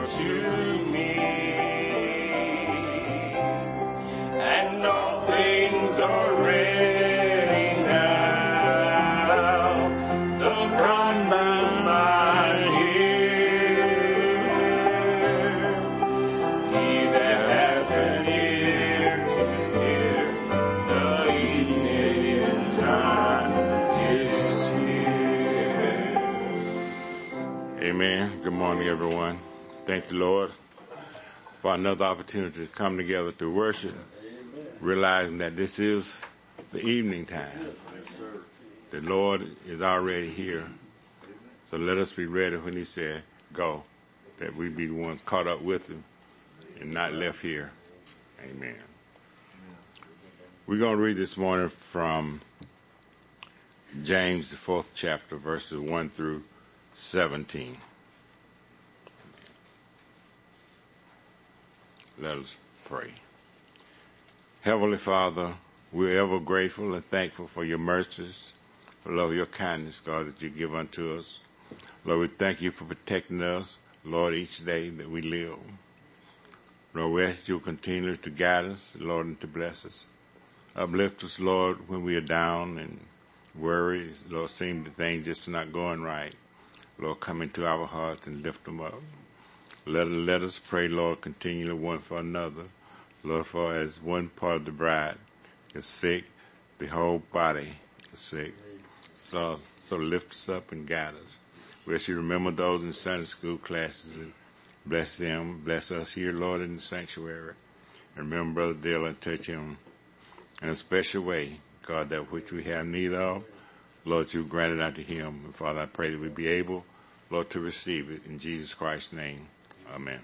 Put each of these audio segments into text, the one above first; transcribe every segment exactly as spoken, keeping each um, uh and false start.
to me, and all things are ready now. The bridegroom I hear, he that has an ear to hear, the evening time is here. Amen. Good morning, everyone. Thank you, Lord, for another opportunity to come together to worship, realizing that this is the evening time. The Lord is already here. So let us be ready when he said, go, that we be the ones caught up with him and not left here. Amen. We're going to read this morning from James, the fourth chapter, verses one through seventeen. Let us pray. Heavenly Father, we're ever grateful and thankful for your mercies, for love, your kindness, God, that you give unto us. Lord, we thank you for protecting us, Lord, each day that we live. Lord, we ask you continue to guide us, Lord, and to bless us. Uplift us, Lord, when we are down and worried. Lord, seem the things just not going right. Lord, come into our hearts and lift them up. Let, let us pray, Lord, continually one for another. Lord, for as one part of the bride is sick, the whole body is sick. So, so lift us up and guide us. We ask you remember those in Sunday school classes and bless them. Bless us here, Lord, in the sanctuary. And remember Brother Dylan, touch him in a special way, God, that which we have need of. Lord, you grant it unto him. And Father, I pray that we be able, Lord, to receive it in Jesus Christ's name. Amen.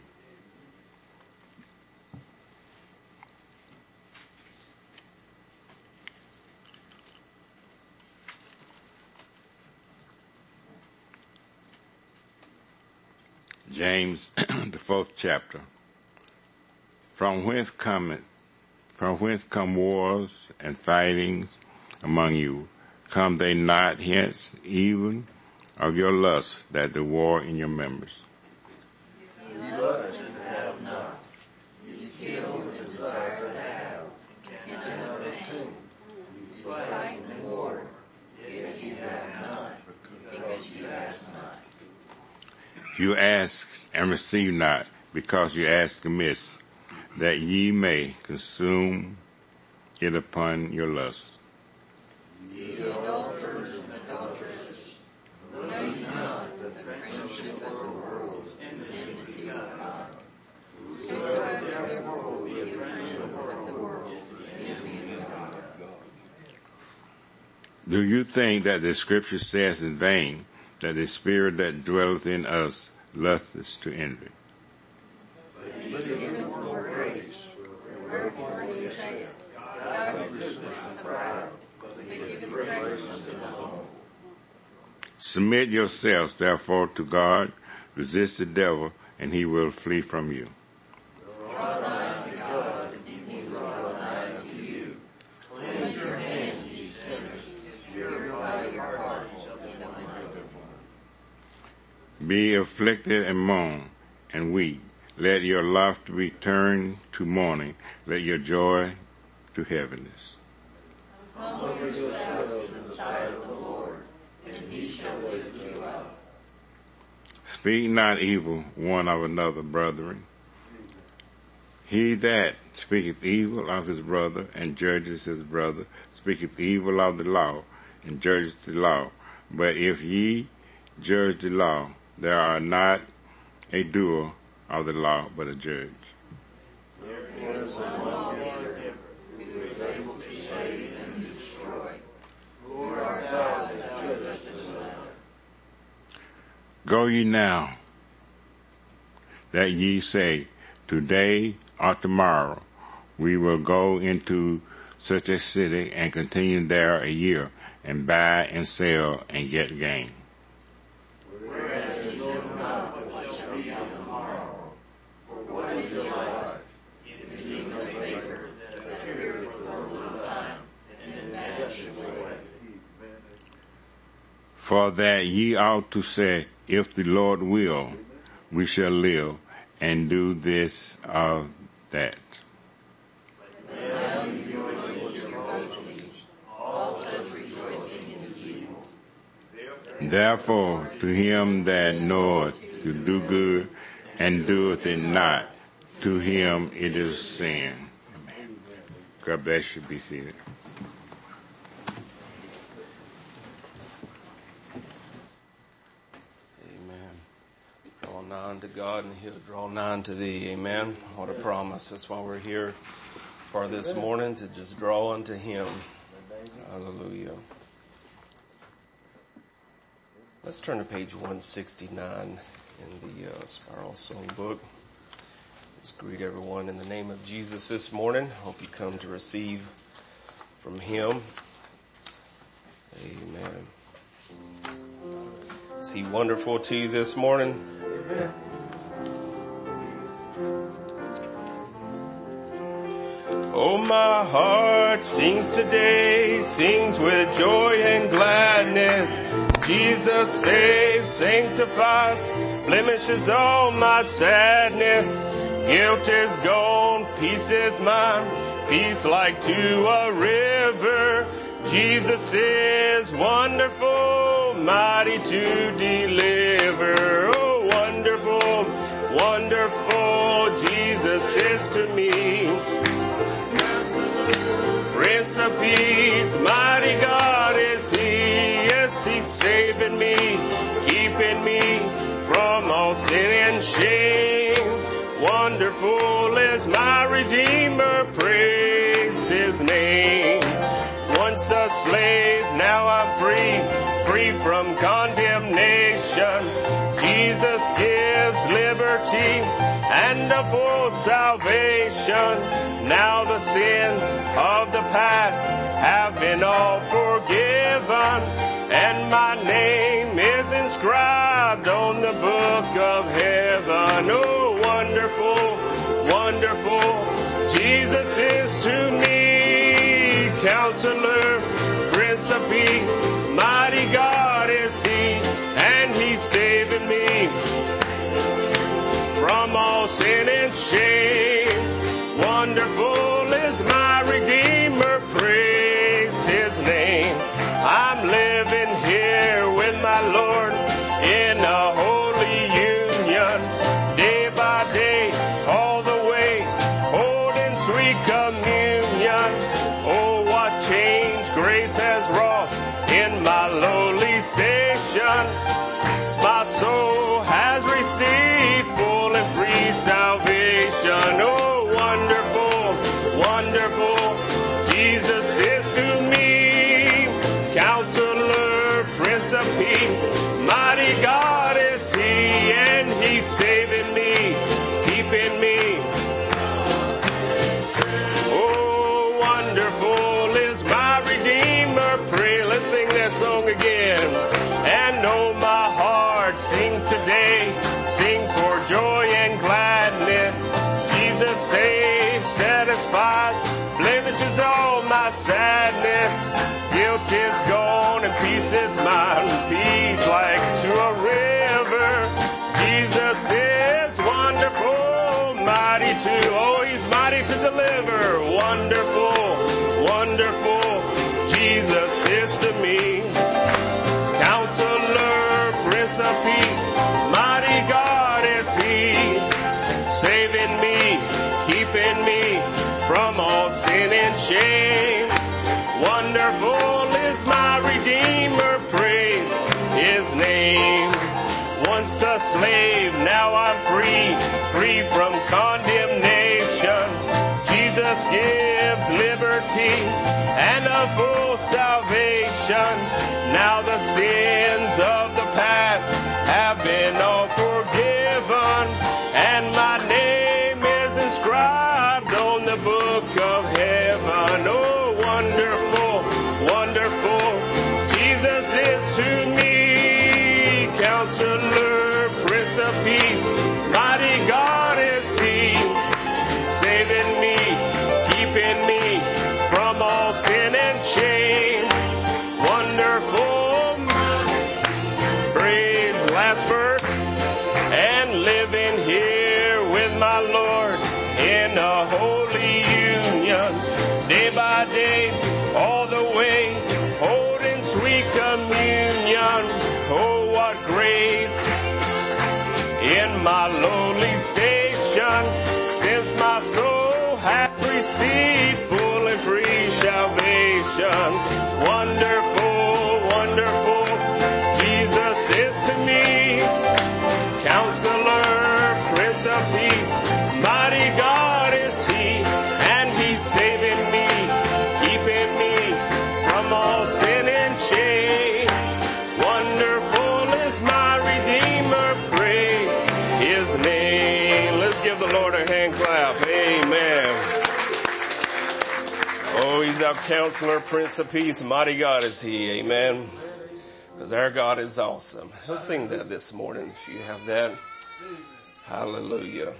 James, the fourth chapter. From whence cometh, from whence come wars and fightings among you? Come they not hence, even of your lust, that the war in your members? You lust and have not. You kill and desire to have, and cannot obtain. You fight and war, yet you have not, because you ask not. You ask and receive not, because you ask amiss, that ye may consume it upon your lust. Ye adulterers and adulteresses, know ye not that the friendship of the world is enmity of God? Whosoever therefore will be a friend of the world is enemy of God. Do you think that the scripture says in vain that the spirit that dwelleth in us lusteth to envy? But he giveth more grace, wherefore he saith, God resisteth the proud, but giveth grace unto the humble. Submit yourselves therefore to God, resist the devil, and he will flee from you. Draw nigh to God, and he will draw nigh to you. Cleanse your hands, ye sinners, purify your hearts, and one another. Be afflicted and mourn and weep. Let your laughter be turned to mourning. Let your joy to heaviness. Humble yourselves in the sight of the Lord, and he shall lift you up. Speak not evil one of another, brethren. He that speaketh evil of his brother and judges his brother speaketh evil of the law and judges the law. But if ye judge the law, there are not a doer of the law, but a judge. There is one there who is able to save and to destroy. Who art thou that judgest another? Go ye now, that ye say, today or tomorrow we will go into such a city and continue there a year, and buy and sell and get gain. Whereas you know not what shall be on the morrow, for what is your life? It is even a vapor that appeareth for a little time, and then vanisheth away. For that ye ought to say, if the Lord will, we shall live and do this or that. Therefore, to him that knoweth to do good and doeth it not, to him it is sin. Amen. God bless you. Be seated. Amen. Draw nigh to God and he'll draw nigh to thee. Amen. What a promise. That's why we're here for this morning, to just draw unto him. Hallelujah. Let's turn to page one sixty-nine in the uh, Spiral Song Book. Let's greet everyone in the name of Jesus this morning. Hope you come to receive from him. Amen. Is he wonderful to you this morning? Amen. Oh, my heart sings today, sings with joy and gladness. Jesus saves, sanctifies, blemishes all my sadness. Guilt is gone, peace is mine, peace like to a river. Jesus is wonderful, mighty to deliver. Oh, wonderful, wonderful, Jesus is to me. Prince of Peace, mighty God is he. Yes, he's saving me, keeping me from all sin and shame. Wonderful is my Redeemer, praise his name. Once a slave, now I'm free, free from condemnation. Jesus gives liberty and a full salvation. Now the sins of the past have been all forgiven, and my name is inscribed on the book of heaven. Oh, wonderful, wonderful, Jesus is to me. Counselor, Prince of Peace, mighty God is he, and he's saving me from all sin and shame. Wonderful is my Redeemer, praise his name. I'm living here with my Lord in a holy union, day by day, all the way, holding sweet communion. Oh, what change grace has wrought in my lowly station. My soul has received full and free salvation. Oh, wonderful, wonderful, Jesus is to me. Counselor, Prince of Peace, mighty God is he, and he's saving me, keeping me. Oh, wonderful is my Redeemer, pray. Let's sing that song again. And oh, my heart sings today, sings for joy and gladness. Jesus saves, satisfies, blemishes all my sadness. Guilt is gone and peace is mine, peace like to a river. Jesus is wonderful, mighty to, oh, he's mighty to deliver. Wonderful, wonderful, Jesus is to me. Counselor, Prince of Peace, mighty God is he, saving me, keeping me from all sin and shame. Wonderful is my Redeemer, praise his name. Once a slave, now I'm free, free from condemnation. Jesus gives liberty and a full salvation. Now the sins of the past have been all forgiven, and my name is inscribed on the book of heaven. Oh, wonderful, wonderful, Jesus is to me. Counselor, Prince of Peace, mighty God is he, saving me, keeping me from all sin and shame. Wonderful, praise, last verse, and living here with Lord in a holy union, day by day, all the way, holding sweet communion. Oh, what grace in my lowly station, since my soul hath received full and free salvation. Wonderful, wonderful, Jesus is to me, Counselor, Prince of Peace, mighty God is He, and He's saving me, keeping me from all sin and shame. Wonderful is my Redeemer, praise His name. Let's give the Lord a hand clap. Amen. Oh, He's our Counselor, Prince of Peace, mighty God is He. Amen. Because our God is awesome. Let's sing that this morning if you have that. Hallelujah.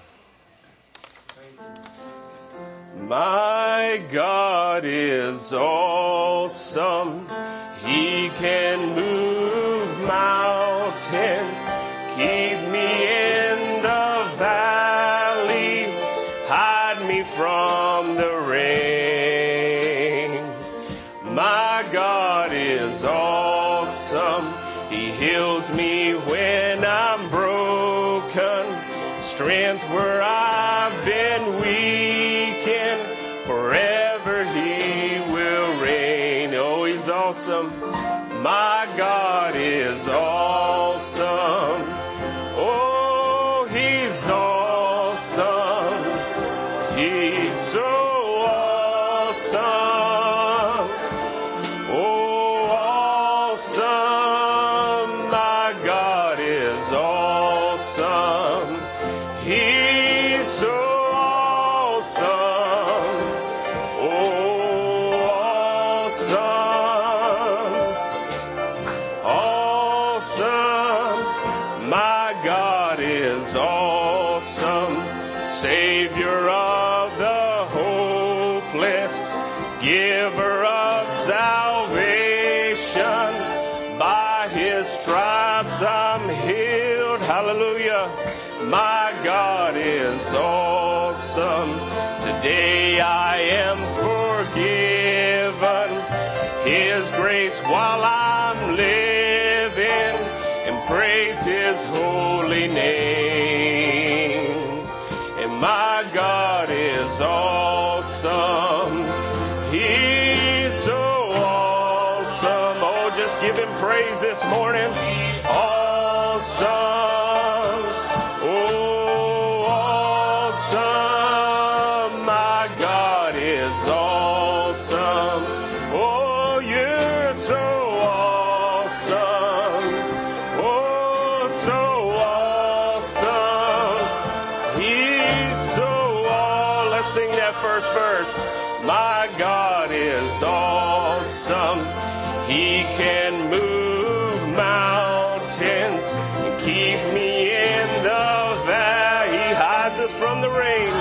My God is awesome. He can move mountains, keep me in the valley, hide me from the rain. My God is awesome. He heals me when I'm broken, strength where I've been weakened, forever He will reign. Oh, He's awesome. My God is awesome. Oh, He's awesome. He's so awesome. Oh, awesome. My God is awesome. He's so awesome. Oh, awesome. Awesome. My God is awesome. Savior of the hopeless, giver of salvation. By His stripes I'm healed. Hallelujah. My God is awesome. Today I am forgiven. His grace while I'm living, and praise His holy name. And my God is awesome. He's so awesome. Oh, just give Him praise this morning. Awesome. Oh, awesome. My God is awesome. Oh, you're so awesome. Oh, so awesome. He's so awesome. Let's sing that first verse. My God is awesome. He can move mountains and keep me in the valley. He hides us from the rain.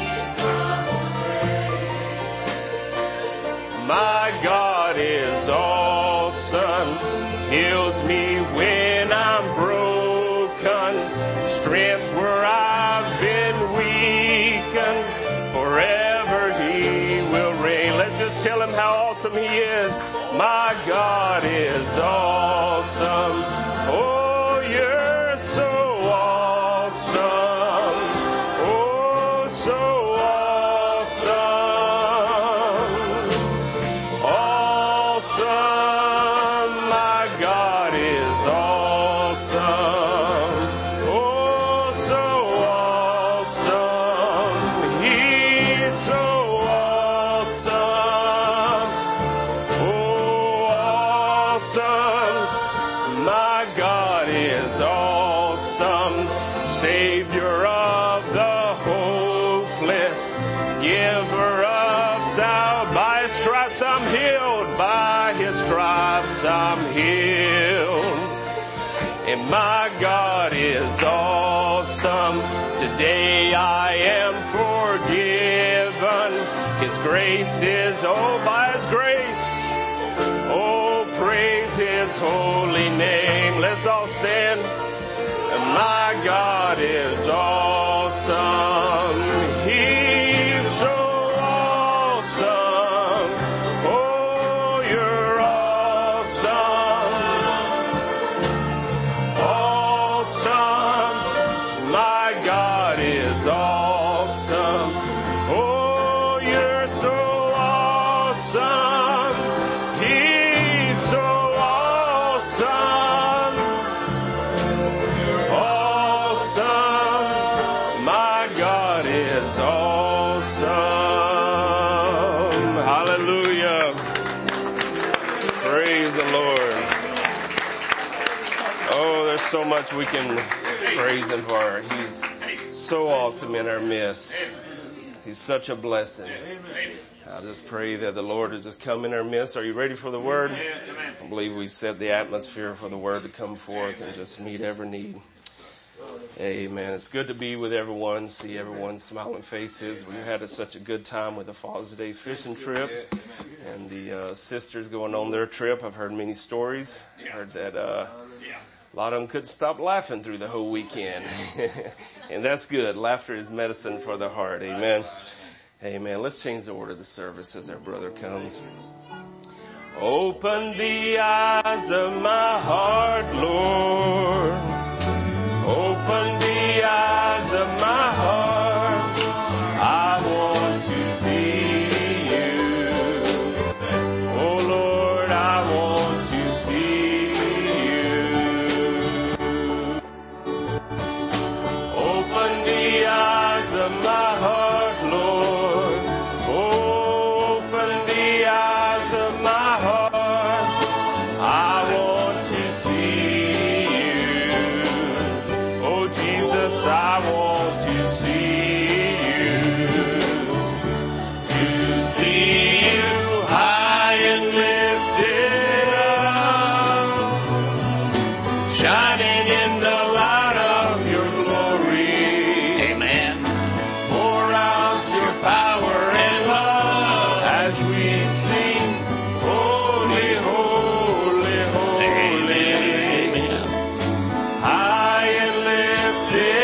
My God is awesome. Heals me when I'm broken. Strength where I've been weakened. Forever He will reign. Let's just tell Him how awesome He is. My God is awesome. Oh, you're so awesome. Oh, so awesome. Awesome. My God is awesome. Oh, so awesome. He's so awesome. Oh, awesome. My God is awesome. Savior of the hopeless, giver of salvation. By His stripes I'm healed. By His stripes I'm healed. And my God is awesome. Today I am forgiven. His grace is, oh, by His grace. Oh, praise His holy name. Let's all stand. And my God is awesome. God is awesome. Hallelujah. Praise the Lord. Oh, there's so much we can praise him for. He's so awesome in our midst. He's such a blessing. I just pray that the Lord will just come in our midst. Are you ready for the word? I believe we've set the atmosphere for the word to come forth and just meet every need. Amen. It's good to be with everyone, see everyone's smiling faces. We had a, such a good time with the Father's Day fishing trip and the uh, sisters going on their trip. I've heard many stories. I heard that uh, a lot of them couldn't stop laughing through the whole weekend. And that's good. Laughter is medicine for the heart. Amen. Amen. Let's change the order of the service as our brother comes. Open the eyes of my heart, Lord. Open the eyes of my heart. I want to see you. Oh Lord, I want to see you. Open the eyes of my heart, Lord. Open the eyes of my heart. I want to see I want to see you, to see you high and lifted up, shining in the light of your glory. Amen. Pour out your power and love as we sing, holy, holy, holy. Amen. High and lifted.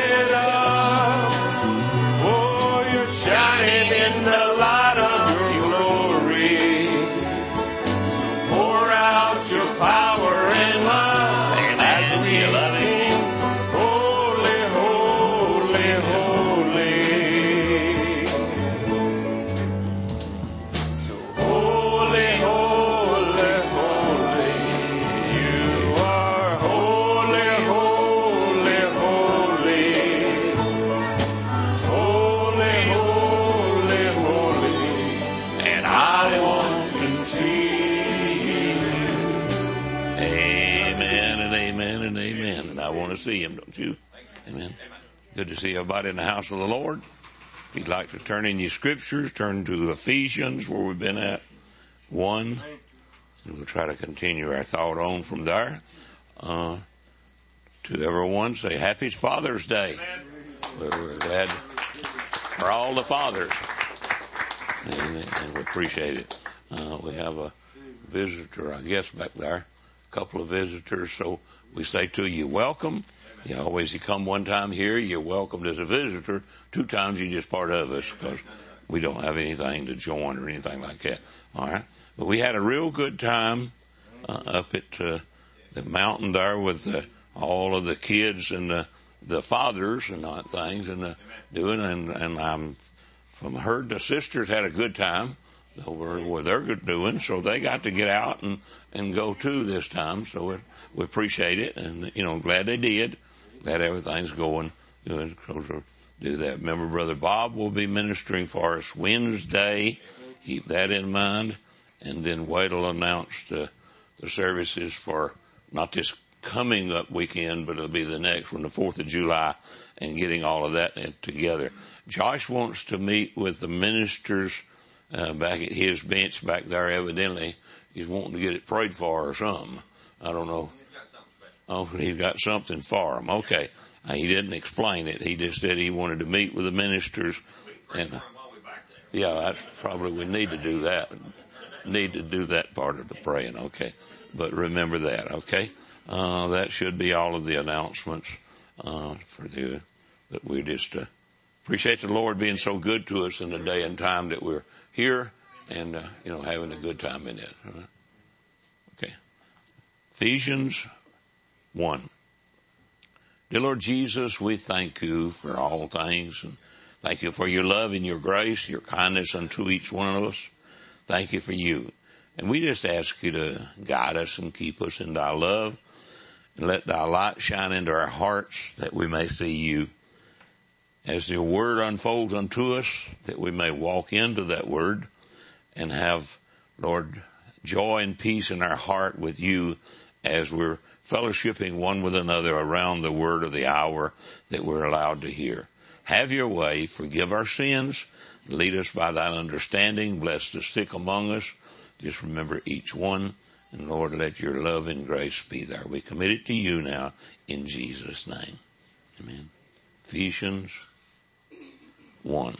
See him, don't you? Amen. Good to see everybody in the house of the Lord. If you'd like to turn in your scriptures, turn to Ephesians, where we've been at one, and we'll try to continue our thought on from there. Uh, to everyone, say Happy Father's Day. We're, we're glad for all the fathers, and, and we appreciate it. Uh, we have a visitor, I guess, back there, a couple of visitors, so we say to you, welcome. You always, you come one time here, you're welcomed as a visitor. Two times, you're just part of us because we don't have anything to join or anything like that. All right. But we had a real good time uh, up at uh, the mountain there with uh, all of the kids and the, the fathers and all things and the doing. And, and I'm from heard the sisters had a good time over where they're doing, so they got to get out and, and go too this time. So it, we appreciate it, and, you know, glad they did. Glad everything's going good. Do that. Remember, Brother Bob will be ministering for us Wednesday. Keep that in mind. And then Wade will announce the, the services for not this coming up weekend, but it'll be the next one, the fourth of July, and getting all of that together. Josh wants to meet with the ministers uh, back at his bench back there. Evidently, he's wanting to get it prayed for or something. I don't know. Oh, he's got something for him. Okay. Uh, he didn't explain it. He just said he wanted to meet with the ministers. And, uh, yeah, that's probably, we need to do that. Need to do that part of the praying. Okay. But remember that. Okay. Uh, that should be all of the announcements, uh, for the, but we just, uh, appreciate the Lord being so good to us in the day and time that we're here and, uh, you know, having a good time in it. Right? Okay. Ephesians one. Dear Lord Jesus, we thank you for all things, and thank you for your love and your grace, your kindness unto each one of us. Thank you for you. And we just ask you to guide us and keep us in thy love, and let thy light shine into our hearts that we may see you. as your word unfolds unto us, that we may walk into that word and have, Lord, joy and peace in our heart with you as we're fellowshipping one with another around the word of the hour that we're allowed to hear. Have your way. Forgive our sins. Lead us by thine understanding. Bless the sick among us. Just remember each one. And Lord, let your love and grace be there. We commit it to you now in Jesus' name. Amen. Ephesians one.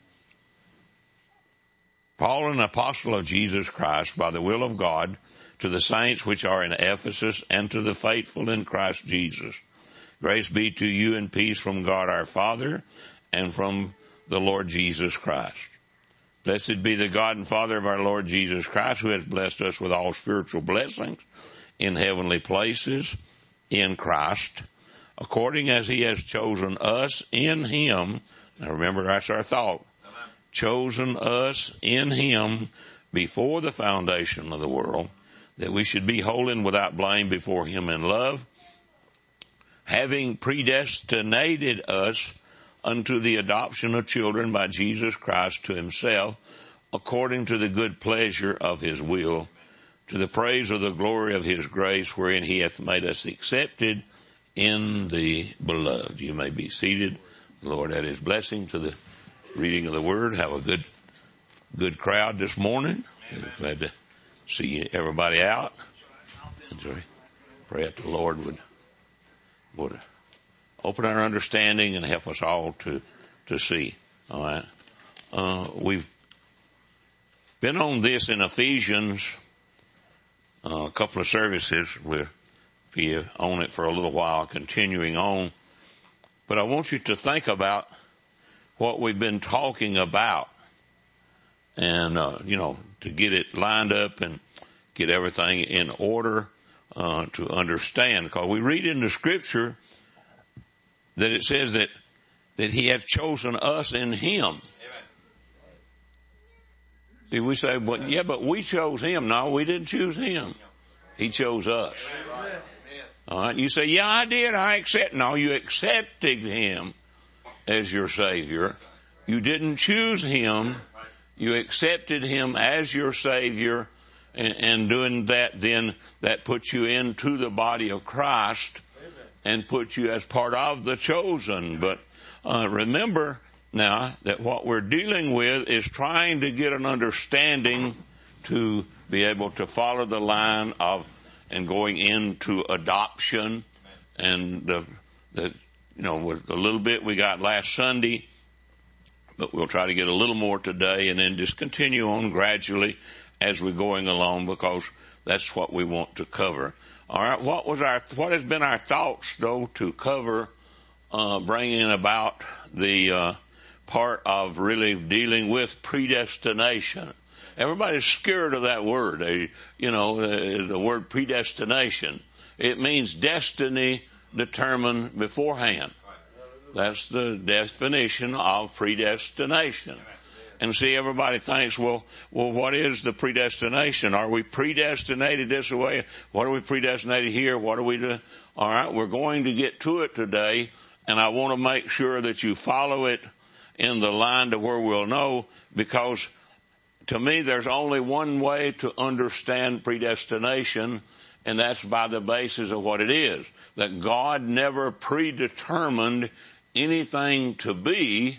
Paul, an apostle of Jesus Christ, by the will of God, to the saints which are in Ephesus, and to the faithful in Christ Jesus. Grace be to you and peace from God our Father and from the Lord Jesus Christ. Blessed be the God and Father of our Lord Jesus Christ, who has blessed us with all spiritual blessings in heavenly places in Christ, according as he has chosen us in him. Now remember, that's our thought. Chosen us in him before the foundation of the world, that we should be holy and without blame before him in love, having predestinated us unto the adoption of children by Jesus Christ to himself, according to the good pleasure of his will, to the praise of the glory of his grace, wherein he hath made us accepted in the beloved. You may be seated. The Lord add his blessing to the reading of the word. Have a good, good crowd this morning. Glad to see everybody out. Sorry. Pray that the Lord would, would open our understanding and help us all to, to see. All right. Uh, we've been on this in Ephesians, uh, a couple of services. We'll be on it for a little while, continuing on. But I want you to think about what we've been talking about and, uh, you know, to get it lined up and get everything in order, uh, to understand. Because we read in the scripture that it says that, that he hath chosen us in him. Amen. See, we say, well, yeah, but we chose him. No, we didn't choose him. He chose us. Amen. All right. You say, yeah, I did. I accept. No, you accepted him as your Savior. You didn't choose him. You accepted him as your Savior. And, and doing that, then that puts you into the body of Christ and puts you as part of the chosen. But uh, remember now that what we're dealing with is trying to get an understanding to be able to follow the line of and going into adoption. And the, the you know, with a little bit we got last Sunday, but we'll try to get a little more today and then just continue on gradually as we're going along, because that's what we want to cover. All right, what was our, what has been our thoughts though to cover, uh, bringing about the, uh, part of really dealing with predestination? Everybody's scared of that word. They, you know, the, the word predestination. It means destiny determined beforehand. That's the definition of predestination. And see, everybody thinks, well, well, what is the predestination? Are we predestinated this way? What are we predestinated here? What do we do? All right, we're going to get to it today, and I want to make sure that you follow it in the line to where we'll know, because to me, there's only one way to understand predestination, and that's by the basis of what it is. That God never predetermined anything to be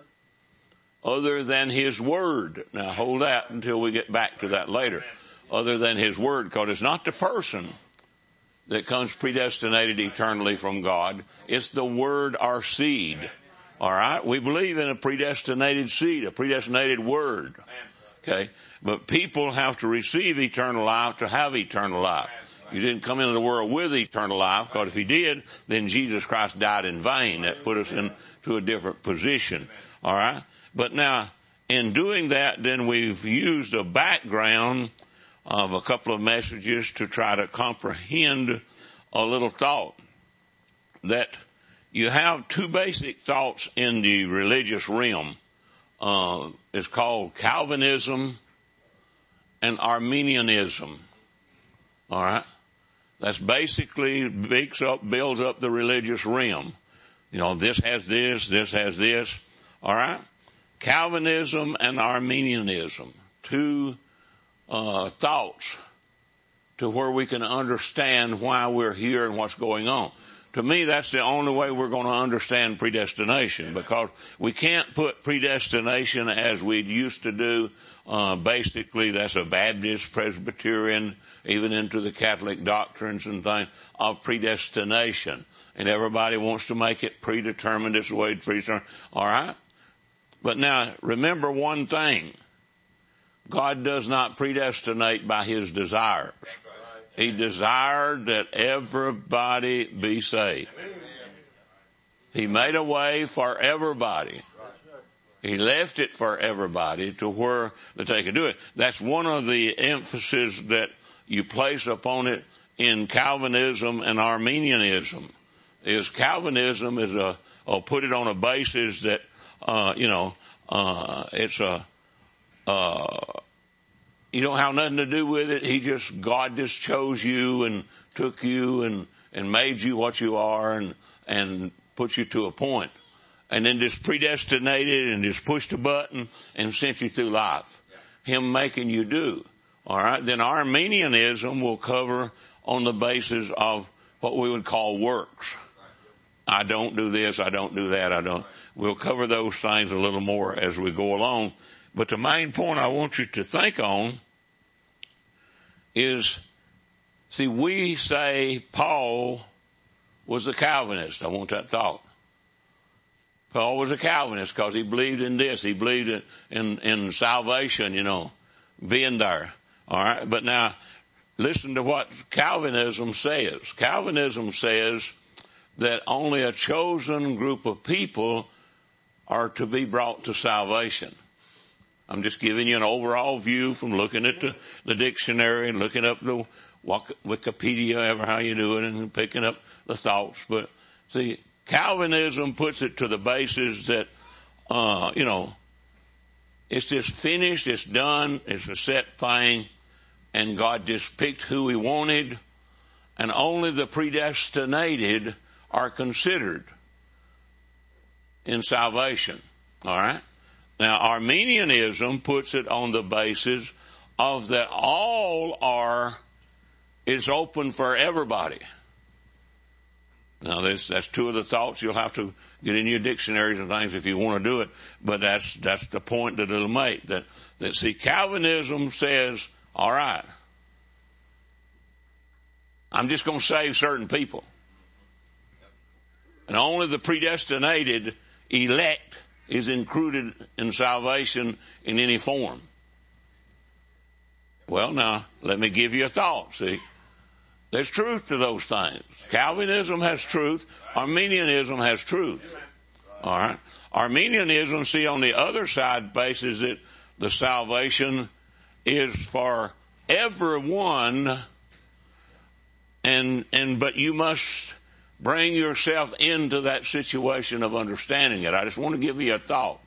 other than his word. Now hold that until we get back to that later. Other than his word, because it's not the person that comes predestinated eternally from God. It's the word, our seed. All right? We believe in a predestinated seed, a predestinated word. Okay? But people have to receive eternal life to have eternal life. You didn't come into the world with eternal life, because if you did, then Jesus Christ died in vain. That put us into a different position. All right? But now, in doing that, then we've used a background of a couple of messages to try to comprehend a little thought. That you have two basic thoughts in the religious realm. Uh, it's called Calvinism and Arminianism. All right? That's basically builds up, builds up the religious realm. You know, this has this, this has this. All right? Calvinism and Arminianism, two uh, thoughts to where we can understand why we're here and what's going on. To me, that's the only way we're going to understand predestination, because we can't put predestination as we used to do. Uh, basically, that's a Baptist, Presbyterian, even into the Catholic doctrines and things of predestination. And everybody wants to make it predetermined. It's the way it's predetermined. All right? But now, remember one thing. God does not predestinate by his desires. He desired that everybody be saved. He made a way for everybody. He left it for everybody to where that they could do it. That's one of the emphasis that you place upon it in Calvinism and Arminianism. Is Calvinism is a, or put it on a basis that, uh, you know, uh, it's a, uh, you don't have nothing to do with it. He just, God just chose you and took you and, and made you what you are and, and put you to a point. And then just predestinated and just pushed a button and sent you through life. Him making you do. All right. Then Arminianism will cover on the basis of what we would call works. I don't do this. I don't do that. I don't. We'll cover those things a little more as we go along. But the main point I want you to think on is, see, we say Paul was a Calvinist. I want that thought. Paul was a Calvinist because he believed in this. He believed in, in, in salvation, you know, being there. All right. But now listen to what Calvinism says. Calvinism says that only a chosen group of people are to be brought to salvation. I'm just giving you an overall view from looking at the, the dictionary and looking up the Wikipedia, ever how you do it, and picking up the thoughts. But see, Calvinism puts it to the basis that, uh, you know, it's just finished, it's done, it's a set thing, and God just picked who he wanted, and only the predestinated are considered in salvation. All right? Now, Arminianism puts it on the basis of that all are, is open for everybody. Now, this, that's two of the thoughts you'll have to get in your dictionaries and things if you want to do it, but that's, that's the point that it'll make. That, that see, Calvinism says, all right, I'm just going to save certain people. And only the predestinated elect is included in salvation in any form. Well, now, let me give you a thought, see. There's truth to those things. Calvinism has truth. Arminianism has truth. All right. Arminianism, see, on the other side bases it, the salvation is for everyone, and, and, but you must bring yourself into that situation of understanding it. I just want to give you a thought.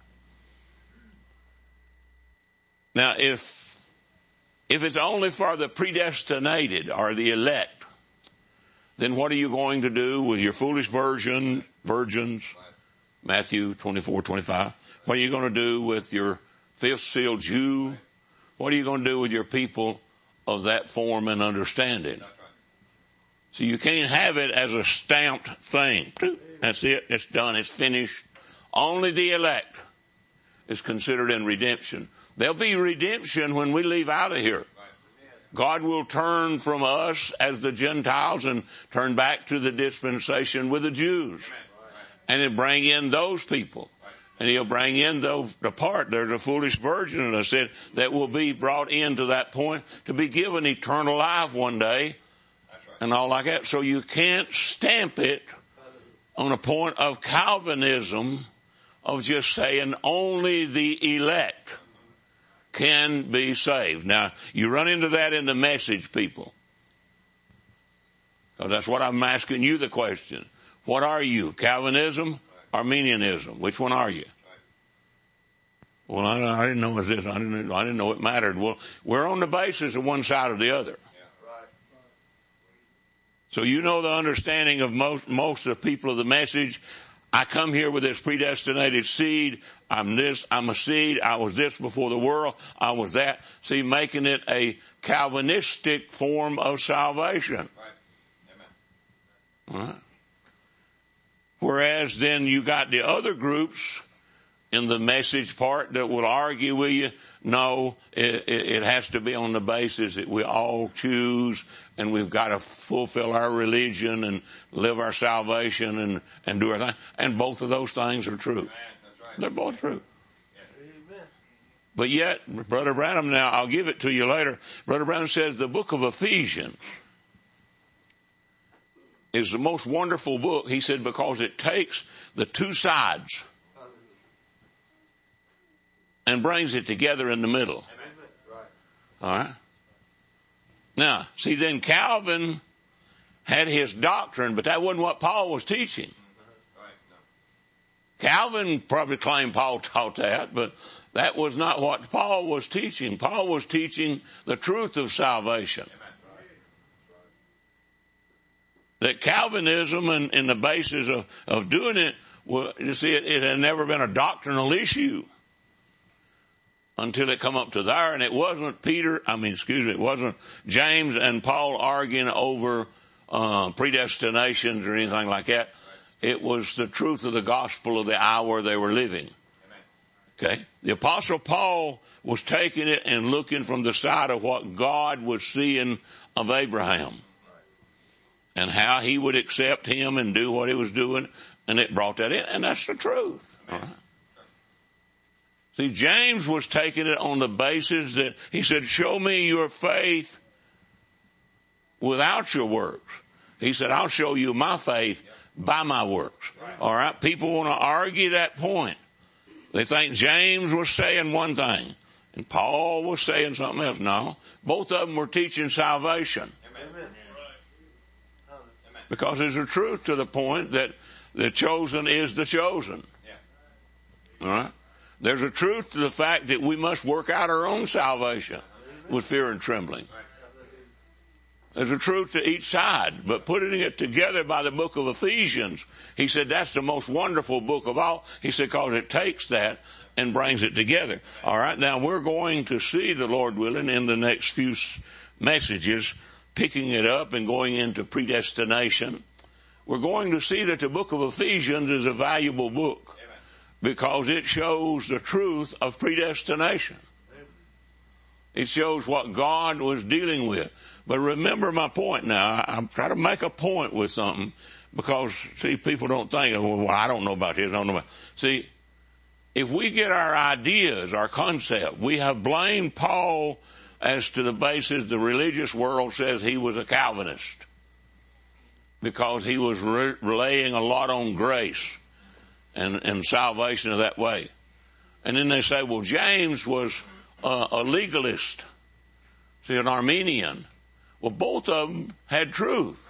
Now, if, if it's only for the predestinated or the elect, then what are you going to do with your foolish virgin, virgins, Matthew twenty-four, twenty-five? What are you going to do with your fifth seal Jew? What are you going to do with your people of that form and understanding? So you can't have it as a stamped thing. That's it. It's done. It's finished. Only the elect is considered in redemption. There'll be redemption when we leave out of here. God will turn from us as the Gentiles and turn back to the dispensation with the Jews. And he'll bring in those people. And he'll bring in those, the part, there's a foolish virgin, and I said, that will be brought into that point to be given eternal life one day. And all like that. So you can't stamp it on a point of Calvinism of just saying only the elect can be saved. Now, you run into that in the Message, people. So that's what I'm asking you the question. What are you? Calvinism? Arminianism? Which one are you? Well, I, I didn't know it was this. I didn't, I didn't know it mattered. Well, we're on the basis of one side or the other. So you know the understanding of most, most of the people of the Message. I come here with this predestinated seed. I'm this, I'm a seed. I was this before the world. I was that. See, making it a Calvinistic form of salvation. Right. All right. Whereas then you got the other groups in the message part that will argue with you, no, it, it, it has to be on the basis that we all choose and we've got to fulfill our religion and live our salvation and, and do our thing. And both of those things are true. Right. They're both true. Yeah. But yet, Brother Branham, now I'll give it to you later. Brother Branham says the book of Ephesians is the most wonderful book, he said, because it takes the two sides and brings it together in the middle. All right. Now, see, then Calvin had his doctrine, but that wasn't what Paul was teaching. Calvin probably claimed Paul taught that, but that was not what Paul was teaching. Paul was teaching the truth of salvation. That Calvinism and, and the basis of, of doing it, well, you see, it, it had never been a doctrinal issue until it come up to there, and it wasn't Peter, I mean, excuse me, it wasn't James and Paul arguing over uh, predestinations or anything like that. It was the truth of the gospel of the hour they were living. Okay? The Apostle Paul was taking it and looking from the side of what God was seeing of Abraham and how he would accept him and do what he was doing, and it brought that in, and that's the truth. All right? See, James was taking it on the basis that he said, show me your faith without your works. He said, I'll show you my faith by my works. All right? People want to argue that point. They think James was saying one thing and Paul was saying something else. No, both of them were teaching salvation. Amen. Because there's a truth to the point that the chosen is the chosen. All right? There's a truth to the fact that we must work out our own salvation with fear and trembling. There's a truth to each side, but putting it together by the book of Ephesians, he said that's the most wonderful book of all. He said because it takes that and brings it together. All right, now we're going to see, the Lord willing, in the next few messages, picking it up and going into predestination. We're going to see that the book of Ephesians is a valuable book because it shows the truth of predestination. It shows what God was dealing with. But remember my point now. I'm trying to make a point with something because, see, people don't think, well, I don't know about this, I don't know about. See, if we get our ideas, our concept, we have blamed Paul as to the basis the religious world says he was a Calvinist because he was re- relaying a lot on grace and, and salvation of that way. And then they say, well, James was uh, a legalist, see, an Armenian. Well, both of them had truth.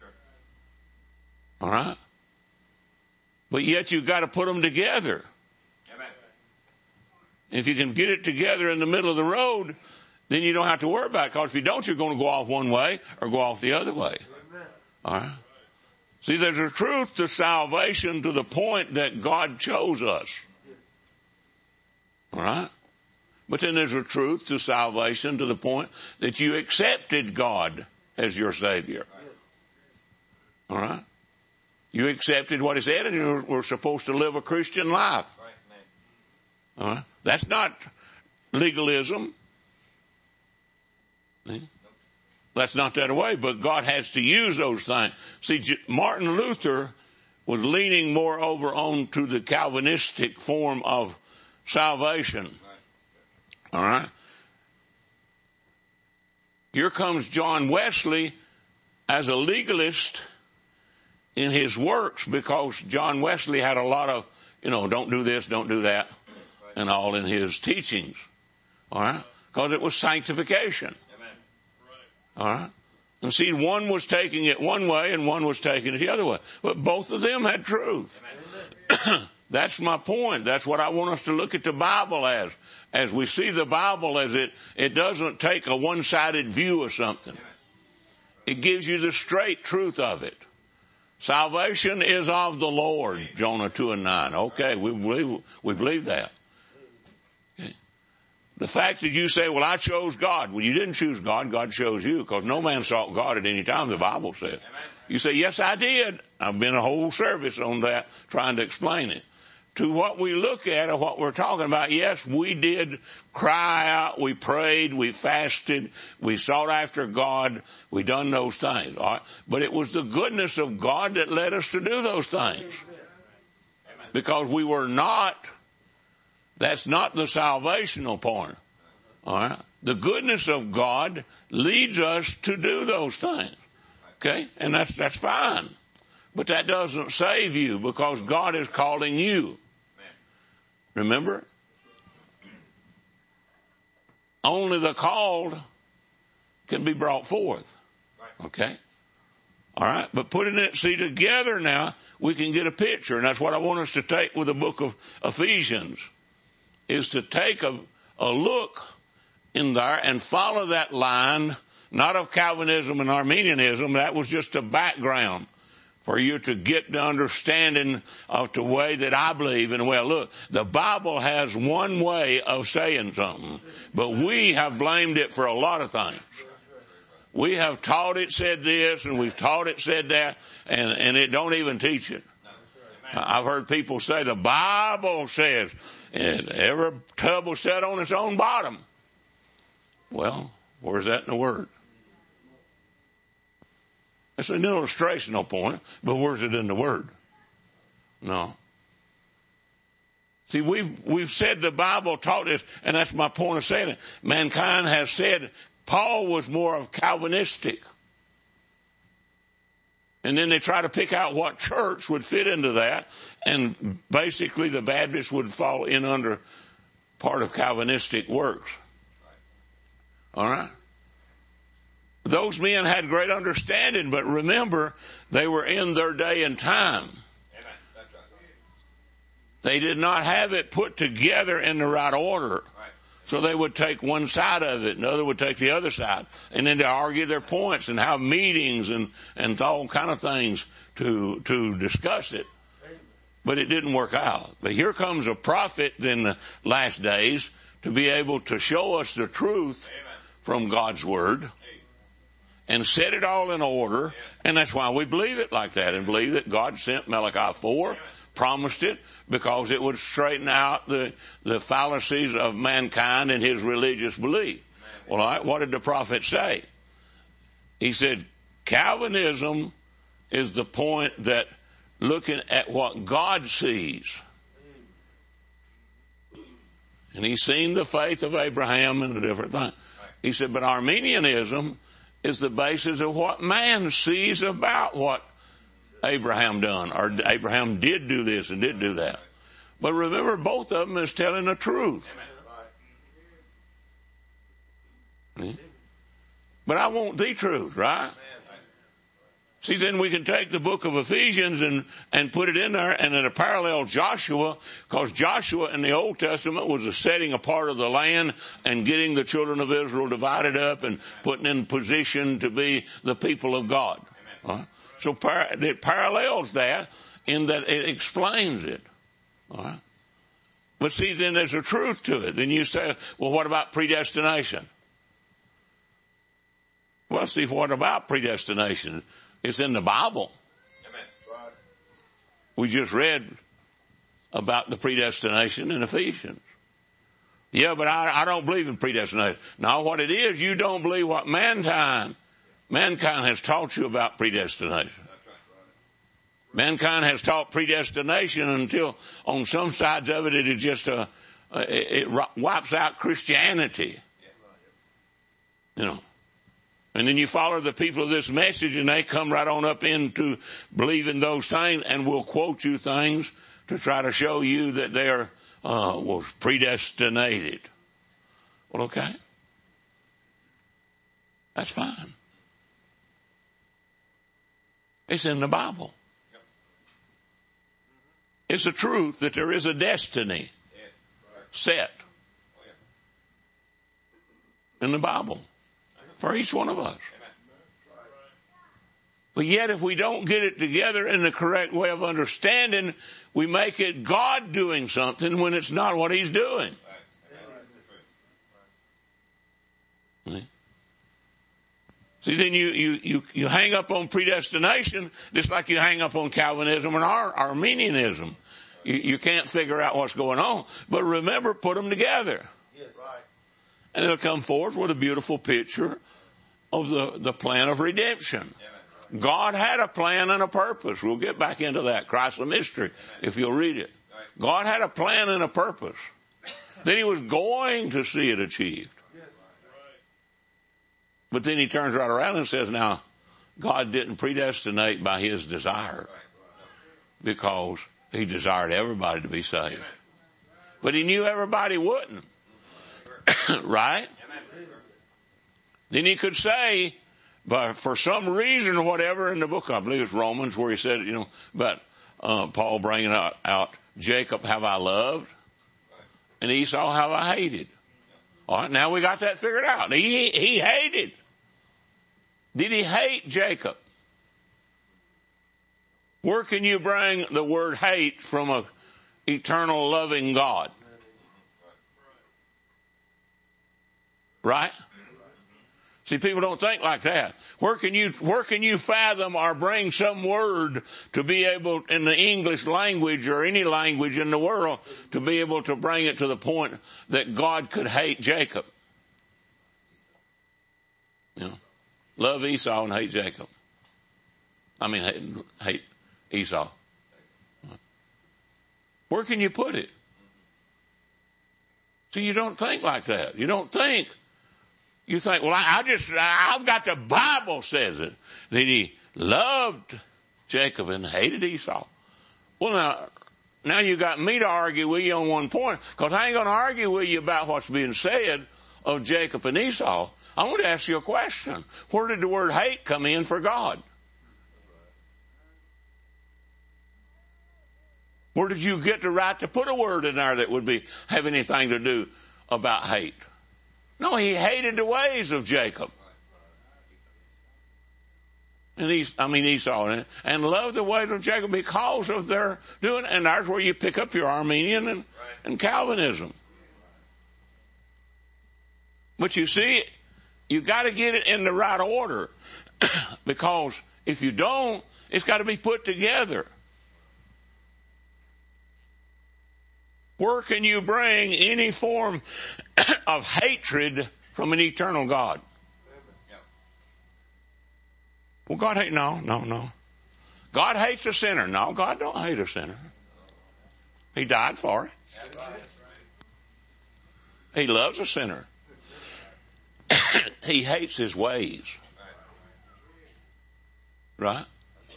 All right? But yet you've got to put them together. Amen. If you can get it together in the middle of the road, then you don't have to worry about it. Because if you don't, you're going to go off one way or go off the other way. Amen. All right? See, there's a truth to salvation to the point that God chose us. All right? But then there's a truth to salvation to the point that you accepted God as your Savior. All right? You accepted what He said and you were supposed to live a Christian life. All right? That's not legalism. That's not that way, but God has to use those things. See, Martin Luther was leaning more over on to the Calvinistic form of salvation. All right. Here comes John Wesley as a legalist in his works because John Wesley had a lot of, you know, don't do this, don't do that, and all in his teachings. All right. Because it was sanctification. All right. And see, one was taking it one way and one was taking it the other way. But both of them had truth. That's my point. That's what I want us to look at the Bible as. As we see the Bible as it, it doesn't take a one-sided view of something. It gives you the straight truth of it. Salvation is of the Lord, Jonah two and nine. Okay, we believe, we believe that. Okay. The fact that you say, well, I chose God. Well, you didn't choose God. God chose you, because no man sought God at any time, the Bible says. You say, yes, I did. I've been a whole service on that trying to explain it. To what we look at or what we're talking about, yes, we did cry out, we prayed, we fasted, we sought after God, we done those things. All right? But it was the goodness of God that led us to do those things. Because we were not, that's not the salvational point. All right? The goodness of God leads us to do those things. Okay? And that's, that's fine. But that doesn't save you, because God is calling you. Remember? Only the called can be brought forth. Okay? All right? But putting it, see, together now, we can get a picture. And that's what I want us to take with the book of Ephesians, is to take a, a look in there and follow that line, not of Calvinism and Arminianism. That was just a background for you to get the understanding of the way that I believe. And well, look, the Bible has one way of saying something, but we have blamed it for a lot of things. We have taught it said this, and we've taught it said that, and, and it don't even teach it. I've heard people say the Bible says, and every tub will set on its own bottom. Well, where's that in the Word? It's an illustrational point, but where's it in the Word? No. See, we've, we've said the Bible taught this, and that's my point of saying it. Mankind has said Paul was more of Calvinistic. And then they try to pick out what church would fit into that, and basically the Baptists would fall in under part of Calvinistic works. All right? Those men had great understanding, but remember, they were in their day and time. They did not have it put together in the right order. So they would take one side of it, and the other would take the other side. And then they argue their points and have meetings and, and all kind of things to, to discuss it. But it didn't work out. But here comes a prophet in the last days to be able to show us the truth from God's Word and set it all in order. And that's why we believe it like that, and believe that God sent Malachi four, promised it, because it would straighten out the, the fallacies of mankind and his religious belief. Well, all right, what did the prophet say? He said, Calvinism is the point that looking at what God sees. And he's seen the faith of Abraham and a different thing. He said, but Arminianism is the basis of what man sees about what Abraham done, or Abraham did do this and did do that. But remember, both of them is telling the truth. But I want the truth, right? See, then we can take the book of Ephesians and, and put it in there, and then a parallel Joshua, because Joshua in the Old Testament was a setting apart of the land and getting the children of Israel divided up and putting in position to be the people of God. Right? So par- it parallels that in that it explains it. All right? But see, then there's a truth to it. Then you say, well, what about predestination? Well, see, what about predestination? It's in the Bible. Amen. We just read about the predestination in Ephesians. Yeah, but I, I don't believe in predestination. Now, what it is, you don't believe what mankind, mankind has taught you about predestination. Mankind has taught predestination until on some sides of it, it is just a, it wipes out Christianity. You know. And then you follow the people of this message, and they come right on up into believing those things, and will quote you things to try to show you that they're uh, was predestinated. Well, okay, that's fine. It's in the Bible. It's a truth that there is a destiny set in the Bible for each one of us. But yet if we don't get it together in the correct way of understanding, we make it God doing something when it's not what he's doing. See, then you, you, you, you hang up on predestination just like you hang up on Calvinism and Ar- Arminianism. You, you can't figure out what's going on. But remember, put them together. Yes. Right. And they'll come forth with a beautiful picture of the, the plan of redemption. Amen. God had a plan and a purpose. We'll get back into that. Christ's a mystery, if you'll read it. God had a plan and a purpose that he was going to see it achieved. But then he turns right around and says, now, God didn't predestinate by his desire because he desired everybody to be saved. But he knew everybody wouldn't. Right? Then he could say, but for some reason or whatever in the book, I believe it's Romans, where he said, you know, but uh, Paul bringing out, out, Jacob have I loved, and Esau have I hated. All right, now we got that figured out. He, he hated. Did he hate Jacob? Where can you bring the word hate from a eternal loving God? Right? See, people don't think like that. Where can you, where can you fathom or bring some word to be able, in the English language or any language in the world, to be able to bring it to the point that God could hate Jacob? You know, love Esau and hate Jacob. I mean, hate, hate Esau. Where can you put it? So you don't think like that. You don't think. You think, well, I, I just, I've got the Bible says it. That he loved Jacob and hated Esau. Well, now, now you got me to argue with you on one point, because I ain't going to argue with you about what's being said of Jacob and Esau. I want to ask you a question. Where did the word hate come in for God? Where did you get the right to put a word in there that would be, have anything to do about hate? No, he hated the ways of Jacob. And he's, I mean Esau, and loved the ways of Jacob because of their doing, and that's where you pick up your Arminian and, and Calvinism. But you see, you got to get it in the right order, because if you don't, it's got to be put together. Where can you bring any form of hatred from an eternal God? Well, God hate, no, no, no. God hates a sinner. No, God don't hate a sinner. He died for it. He loves a sinner. He hates his ways. Right?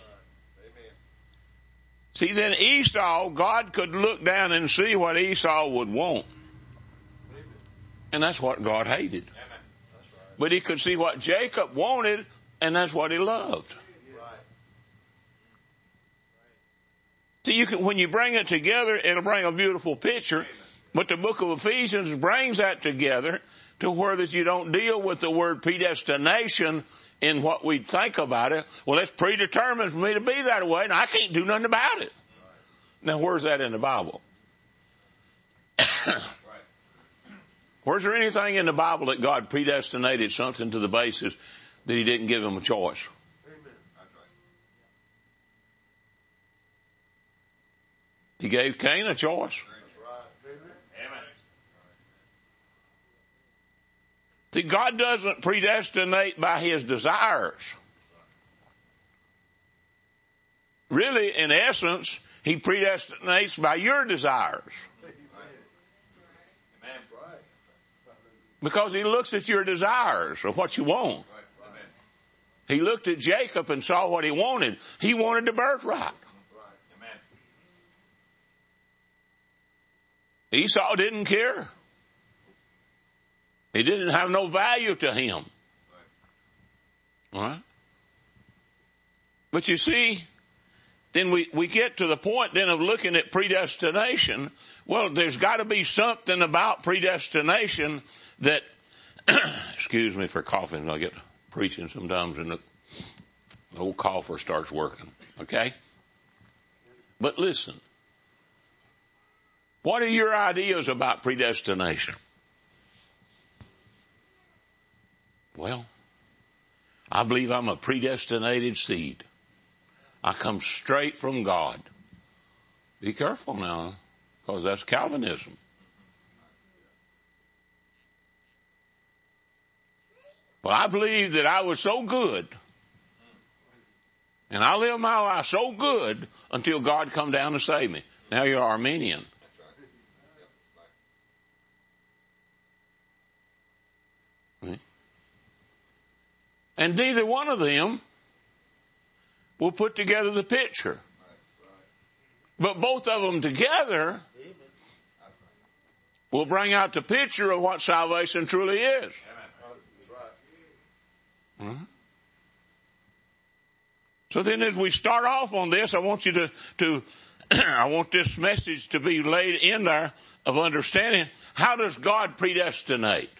See, then Esau, God could look down and see what Esau would want. And that's what God hated. But he could see what Jacob wanted, and that's what he loved. See, you can, when you bring it together, it'll bring a beautiful picture. But the book of Ephesians brings that together to where that you don't deal with the word predestination in what we think about it. Well, it's predetermined for me to be that way, and I can't do nothing about it. Now, where's that in the Bible? Where's there anything in the Bible that God predestinated something to the basis that he didn't give him a choice? He gave Cain a choice. See, God doesn't predestinate by his desires. Really, in essence, he predestinates by your desires. Because he looks at your desires or what you want. He looked at Jacob and saw what he wanted. He wanted the birthright. Esau didn't care. It didn't have no value to him. All right? But you see, then we, we get to the point then of looking at predestination. Well, there's got to be something about predestination that, excuse me for coughing, I get preaching sometimes and The old cougher starts working. Okay? But listen. What are your ideas about predestination? Well, I believe I'm a predestinated seed. I come straight from God. Be careful now, because that's Calvinism. But I believe that I was so good, and I lived my life so good until God come down to save me. Now you're Arminian. And neither one of them will put together the picture. But both of them together will bring out the picture of what salvation truly is. Huh? So then as we start off on this, I want you to, to I want this message to be laid in there of understanding, how does God predestinate?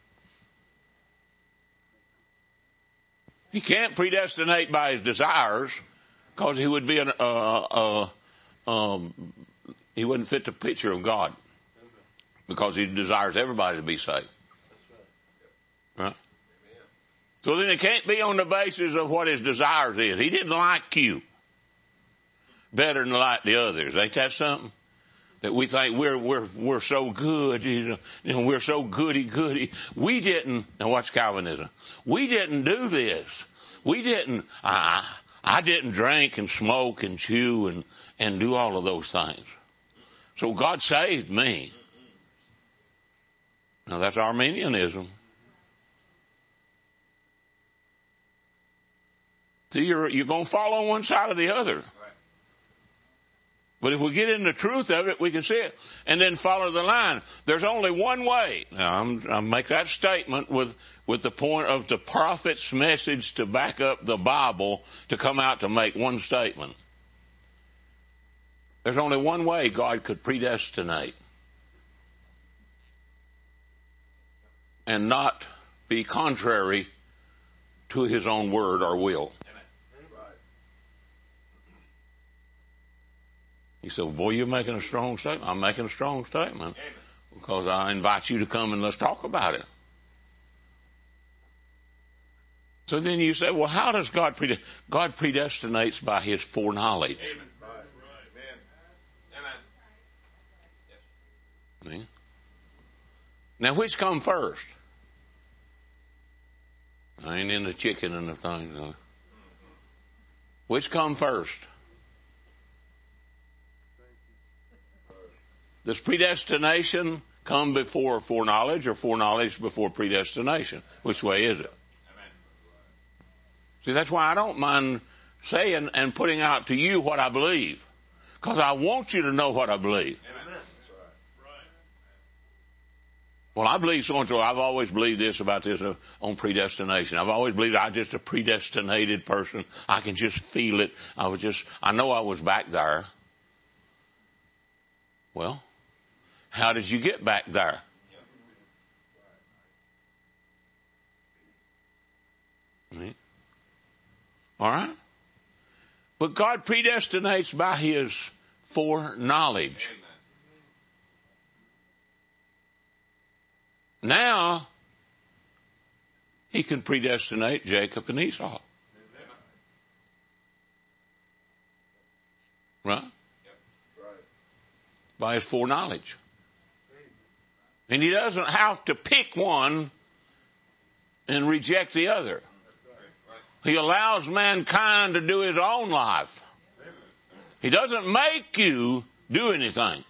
He can't predestinate by his desires, because he would be an, uh, uh, um, he wouldn't fit the picture of God, because he desires everybody to be saved. Right? So then it can't be on the basis of what his desires is. He didn't like you better than like the others. Ain't that something? That we think we're, we're, we're so good, you know, you know, we're so goody goody. We didn't, now watch Calvinism. We didn't do this. We didn't, I, I didn't drink and smoke and chew and, and do all of those things. So God saved me. Now that's Arminianism. See, you're, you're going to fall on one side or the other. But if we get in the truth of it, we can see it. And then follow the line. There's only one way. Now, I'm, I'll make that statement with, with the point of the prophet's message to back up the Bible to come out to make one statement. There's only one way God could predestinate and not be contrary to his own word or will. He said, boy, you're making a strong statement. I'm making a strong statement because I invite you to come and let's talk about it. So then you say, well, how does God predestinate? God predestinates by his foreknowledge. Amen. Now, which come first? I ain't in the chicken and the thing. No. Which come first? Does predestination come before foreknowledge or foreknowledge before predestination? Which way is it? See, that's why I don't mind saying and putting out to you what I believe. Because I want you to know what I believe. Well, I believe so and so. I've always believed this about this uh, on predestination. I've always believed I'm just a predestinated person. I can just feel it. I was just, I know I was back there. Well, how did you get back there? Right. All right? But God predestinates by his foreknowledge. Now, he can predestinate Jacob and Esau. Right? By his foreknowledge. And he doesn't have to pick one and reject the other. He allows mankind to do his own life. He doesn't make you do anything.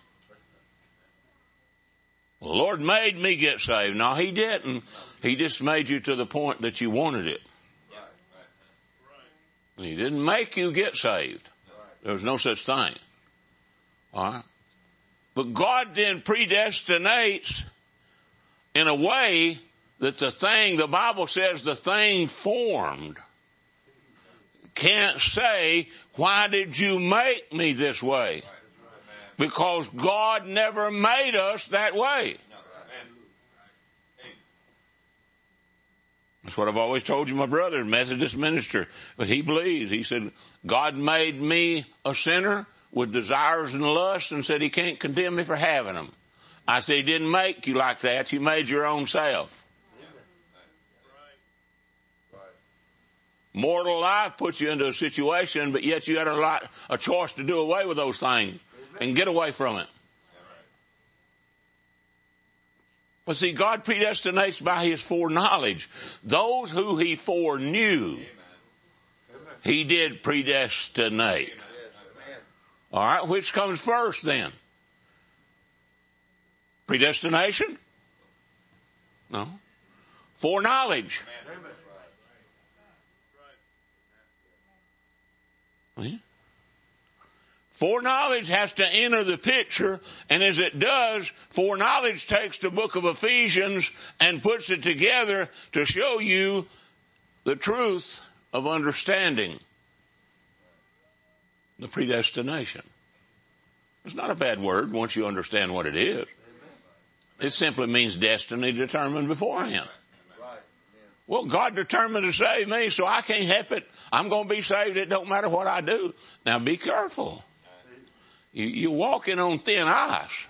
The Lord made me get saved. No, he didn't. He just made you to the point that you wanted it. He didn't make you get saved. There was no such thing. All right? But God then predestinates in a way that the thing, the Bible says the thing formed, can't say, why did you make me this way? Because God never made us that way. That's what I've always told you, my brother, Methodist minister. But he believes. He said, God made me a sinner with desires and lusts and said he can't condemn me for having them. I said, he didn't make you like that. You made your own self. Mortal life puts you into a situation, but yet you had a lot, a choice to do away with those things and get away from it. But see, God predestinates by his foreknowledge. Those who he foreknew, he did predestinate. All right, which comes first then? Predestination? No. Foreknowledge. Yeah. Foreknowledge has to enter the picture, and as it does, foreknowledge takes the book of Ephesians and puts it together to show you the truth of understanding the predestination. It's not a bad word once you understand what it is. It simply means destiny determined beforehand. Well, God determined to save me, so I can't help it. I'm going to be saved. It don't matter what I do. Now be careful. You, you're walking on thin ice.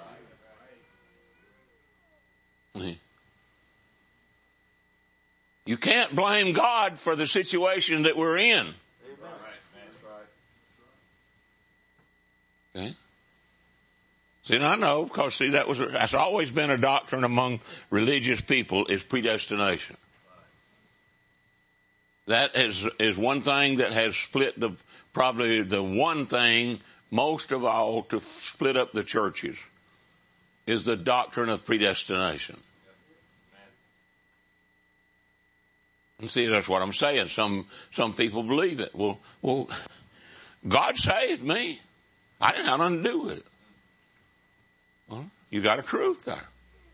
You can't blame God for the situation that we're in. Okay? See, and I know, because see, that was, that's always been a doctrine among religious people, is predestination. That is, is one thing that has split the, probably the one thing most of all to split up the churches is the doctrine of predestination. And see, that's what I'm saying. Some, some people believe it. Well, well, God saved me. I didn't have nothing to do with it. Well, you got a truth there.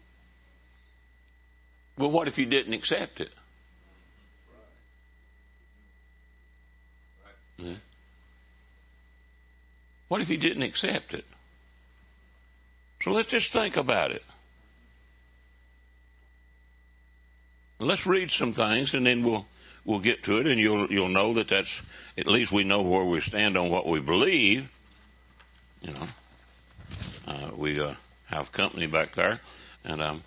Well, what if you didn't accept it? Yeah. What if you didn't accept it? So let's just think about it. Let's read some things, and then we'll we'll get to it, and you'll you'll know that that's, at least we know where we stand on what we believe. You know, uh, we uh, have company back there, and um,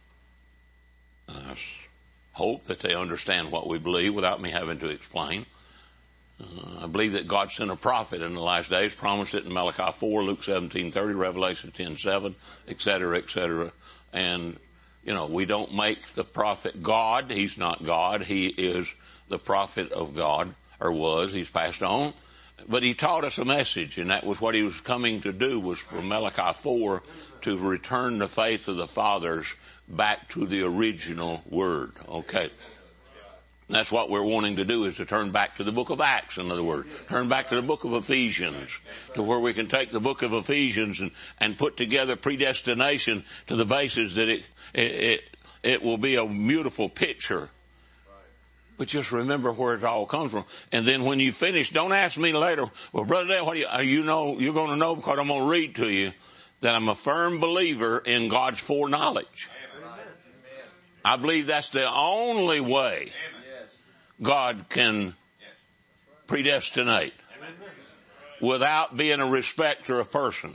I hope that they understand what we believe without me having to explain. Uh, I believe that God sent a prophet in the last days, promised it in Malachi four, Luke seventeen thirty, Revelation ten seven, et cetera, et cetera. And, you know, we don't make the prophet God. He's not God. He is the prophet of God, or was. He's passed on. But he taught us a message, and that was what he was coming to do, was from Malachi four to return the faith of the fathers back to the original word. Okay. That's what we're wanting to do, is to turn back to the book of Acts, in other words. Turn back to the book of Ephesians, to where we can take the book of Ephesians and, and put together predestination to the basis that it, it, it, it will be a beautiful picture. But just remember where it all comes from. And then when you finish, don't ask me later, well, Brother Dale, what do you, uh, you know, you're going to know, because I'm going to read to you that I'm a firm believer in God's foreknowledge. I believe that's the only way God can predestinate without being a respecter of persons.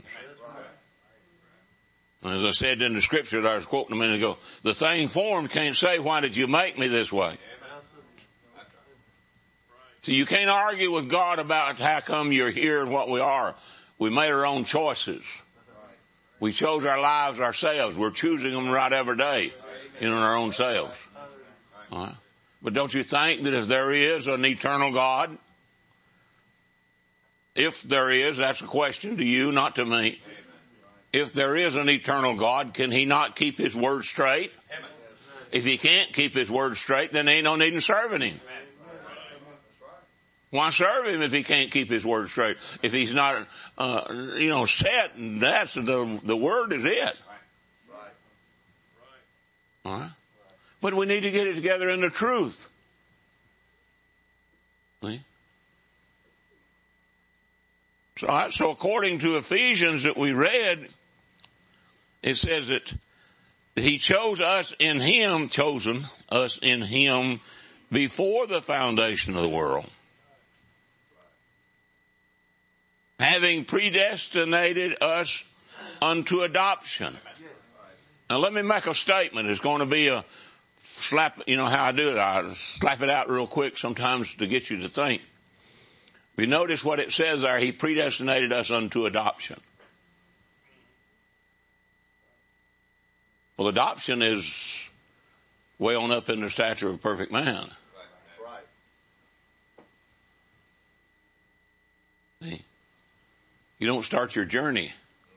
As I said in the scripture that I was quoting a minute ago, the thing formed can't say, why did you make me this way? So you can't argue with God about how come you're here and what we are. We made our own choices. We chose our lives ourselves. We're choosing them right every day in our own selves. All right. But don't you think that if there is an eternal God, if there is, that's a question to you, not to me. If there is an eternal God, can he not keep his word straight? If he can't keep his word straight, then there ain't no need in serving him. Why serve him if he can't keep his word straight? If he's not, uh, you know, set, and that's the, the word is it. All right. But we need to get it together in the truth. See? So, so according to Ephesians that we read, it says that He chose us in him, chosen us in him before the foundation of the world, having predestinated us unto adoption. Now let me make a statement. It's going to be a slap, you know how I do it. I slap it out real quick sometimes to get you to think. If you notice what it says there, he predestinated us unto adoption. Well, adoption is way on up in the stature of a perfect man. Right. See? You don't start your journey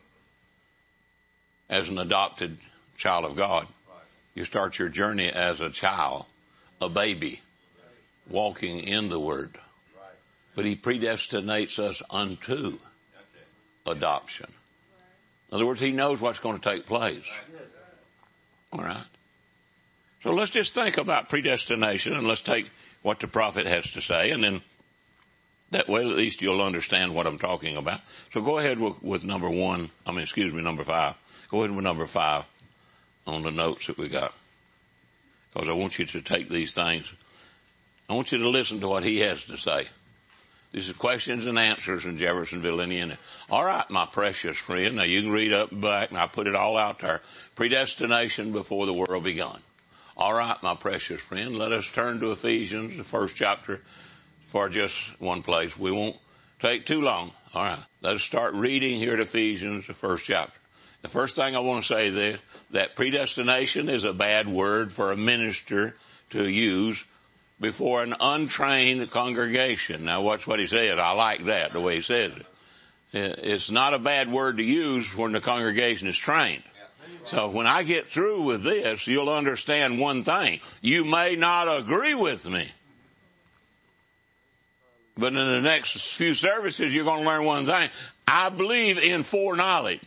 as an adopted child of God. You start your journey as a child, a baby, walking in the Word. But he predestinates us unto adoption. In other words, he knows what's going to take place. All right. So let's just think about predestination, and let's take what the prophet has to say, and then that way at least you'll understand what I'm talking about. So go ahead with, with number one, I mean, excuse me, number five. Go ahead with number five on the notes that we got. Because I want you to take these things. I want you to listen to what he has to say. This is questions and answers in Jeffersonville, Indiana. All right, my precious friend. Now you can read up and back, and I put it all out there. Predestination before the world begun. All right, my precious friend. Let us turn to Ephesians, the first chapter, for just one place. We won't take too long. All right. Let us start reading here at Ephesians, the first chapter. The first thing I want to say is that predestination is a bad word for a minister to use before an untrained congregation. Now watch what he says. I like that, the way he says it. It's not a bad word to use when the congregation is trained. So when I get through with this, you'll understand one thing. You may not agree with me, but in the next few services, you're going to learn one thing. I believe in foreknowledge.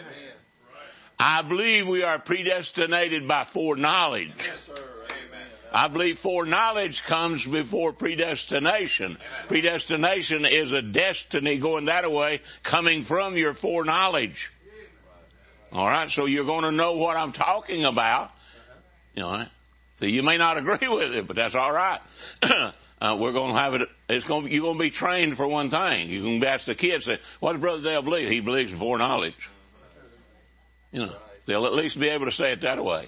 I believe we are predestinated by foreknowledge. I believe foreknowledge comes before predestination. Predestination is a destiny going that way, coming from your foreknowledge. All right, so you're going to know what I'm talking about. You know, so you may not agree with it, but that's all right. uh, we're going to have it. It's going. To, you're going to be trained for one thing. You can ask the kids, say, "What does Brother Dale believe?" He believes in foreknowledge. You know, they'll at least be able to say it that way.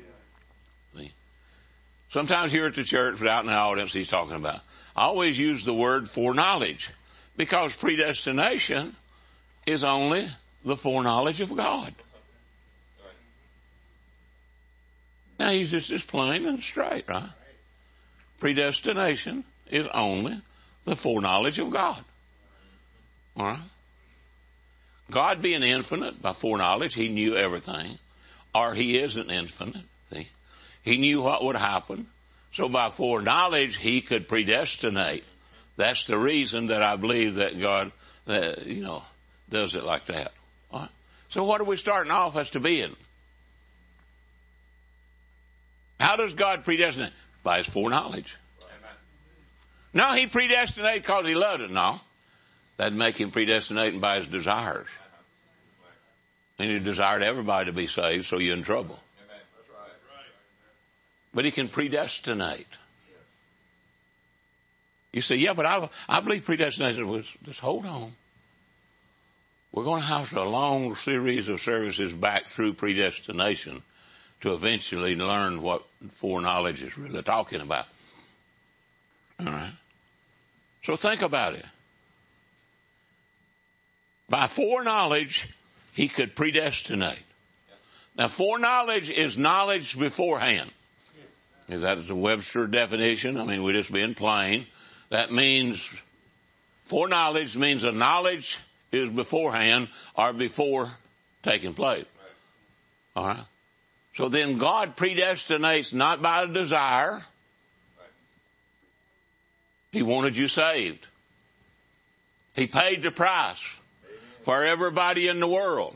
Sometimes here at the church, but out in the audience, he's talking about. I always use the word foreknowledge because predestination is only the foreknowledge of God. Now he's just as plain and straight, right? Predestination is only the foreknowledge of God. All right? God being infinite by foreknowledge, he knew everything. Or he isn't infinite. See? He knew what would happen. So by foreknowledge, he could predestinate. That's the reason that I believe that God, uh, you know, does it like that. All right? So what are we starting off as to being? How does God predestinate? By his foreknowledge. No, he predestinated because he loved it. No. That'd make him predestinating by his desires. And he desired everybody to be saved, so you're in trouble. But he can predestinate. You say, yeah, but I, I believe predestination was, just hold on. We're going to have a long series of services back through predestination to eventually learn what foreknowledge is really talking about. All right. So think about it. By foreknowledge, he could predestinate. Now, foreknowledge is knowledge beforehand. Is that the Webster definition? I mean, we're just being plain. That means, foreknowledge means a knowledge is beforehand or before taking place. All right. So then God predestinates not by a desire. He wanted you saved. He paid the price for everybody in the world.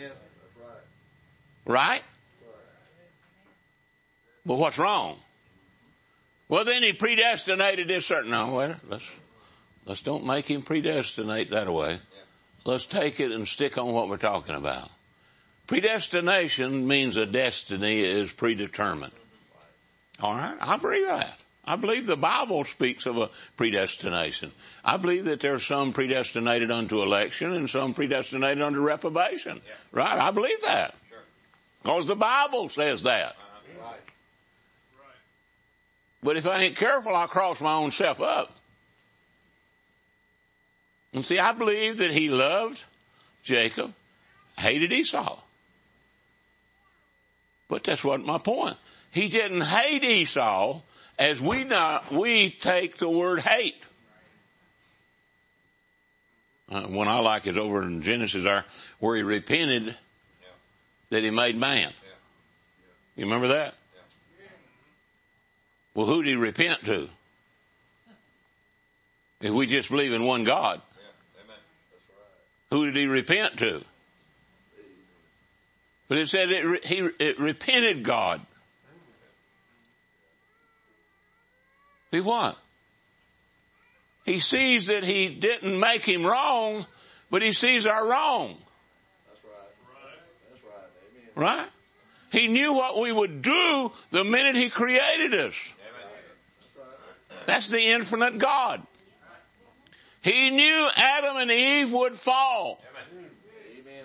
Right? But what's wrong? Well, then he predestinated this certain. No, well, let's let's don't make him predestinate that way. Let's take it and stick on what we're talking about. Predestination means a destiny is predetermined. All right? I believe that. I believe the Bible speaks of a predestination. I believe that there's some predestinated unto election and some predestinated unto reprobation. Yeah. Right? I believe that. Sure. Because the Bible says that. Uh-huh. Right. But if I ain't careful, I'll cross my own self up. And see, I believe that he loved Jacob, hated Esau. But that's what my point. He didn't hate Esau as we not, we take the word hate. Uh, one I like is over in Genesis there, where he repented yeah. that he made man. Yeah. You remember that? Yeah. Well, who did he repent to? If we just believe in one God. Yeah. Amen. That's right. Who did he repent to? But it said it, he it repented God. See what? He sees that he didn't make him wrong, but he sees our wrong. That's right. That's right. Amen. Right? He knew what we would do the minute he created us. That's the infinite God. He knew Adam and Eve would fall. Amen.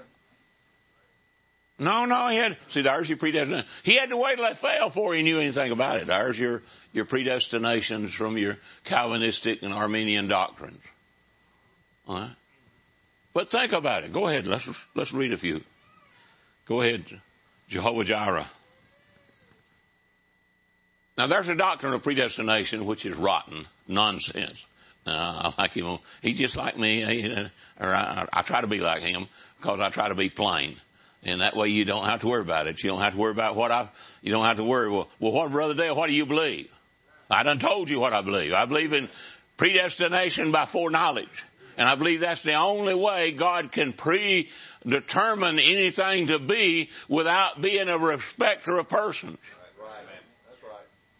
No, no, he had, see, there's your predestination. He had to wait till they fell before he knew anything about it. There's your, your predestinations from your Calvinistic and Armenian doctrines. All right? But think about it. Go ahead. Let's, let's read a few. Go ahead. Jehovah Jireh. Now there's a doctrine of predestination which is rotten nonsense. Now, I like him. He's just like me. Or I, I try to be like him because I try to be plain. And that way you don't have to worry about it. You don't have to worry about what I, you don't have to worry. Well, well, what, Brother Dale, what do you believe? I done told you what I believe. I believe in predestination by foreknowledge. And I believe that's the only way God can predetermine anything to be without being a respecter of persons. Right. That's right.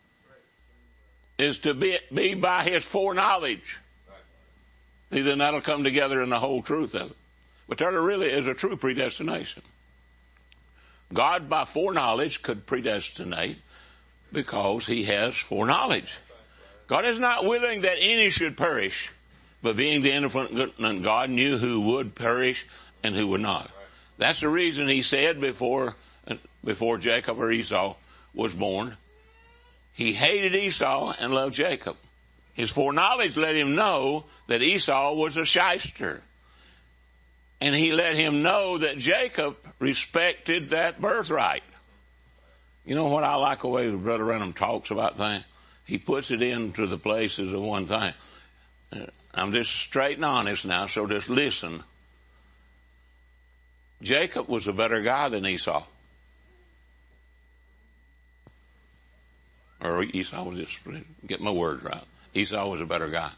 Is to be, be by his foreknowledge. Right. Then that'll come together in the whole truth of it. But there really is a true predestination. God by foreknowledge could predestinate because he has foreknowledge. God is not willing that any should perish, but being the infinite God knew who would perish and who would not. That's the reason he said before, before Jacob or Esau was born, he hated Esau and loved Jacob. His foreknowledge let him know that Esau was a shyster. And he let him know that Jacob respected that birthright. You know what I like the way Brother Renham talks about things? He puts it into the places of one thing. I'm just straight and honest now, so just listen. Jacob was a better guy than Esau. Or Esau was just, get my words right. Esau was a better guy.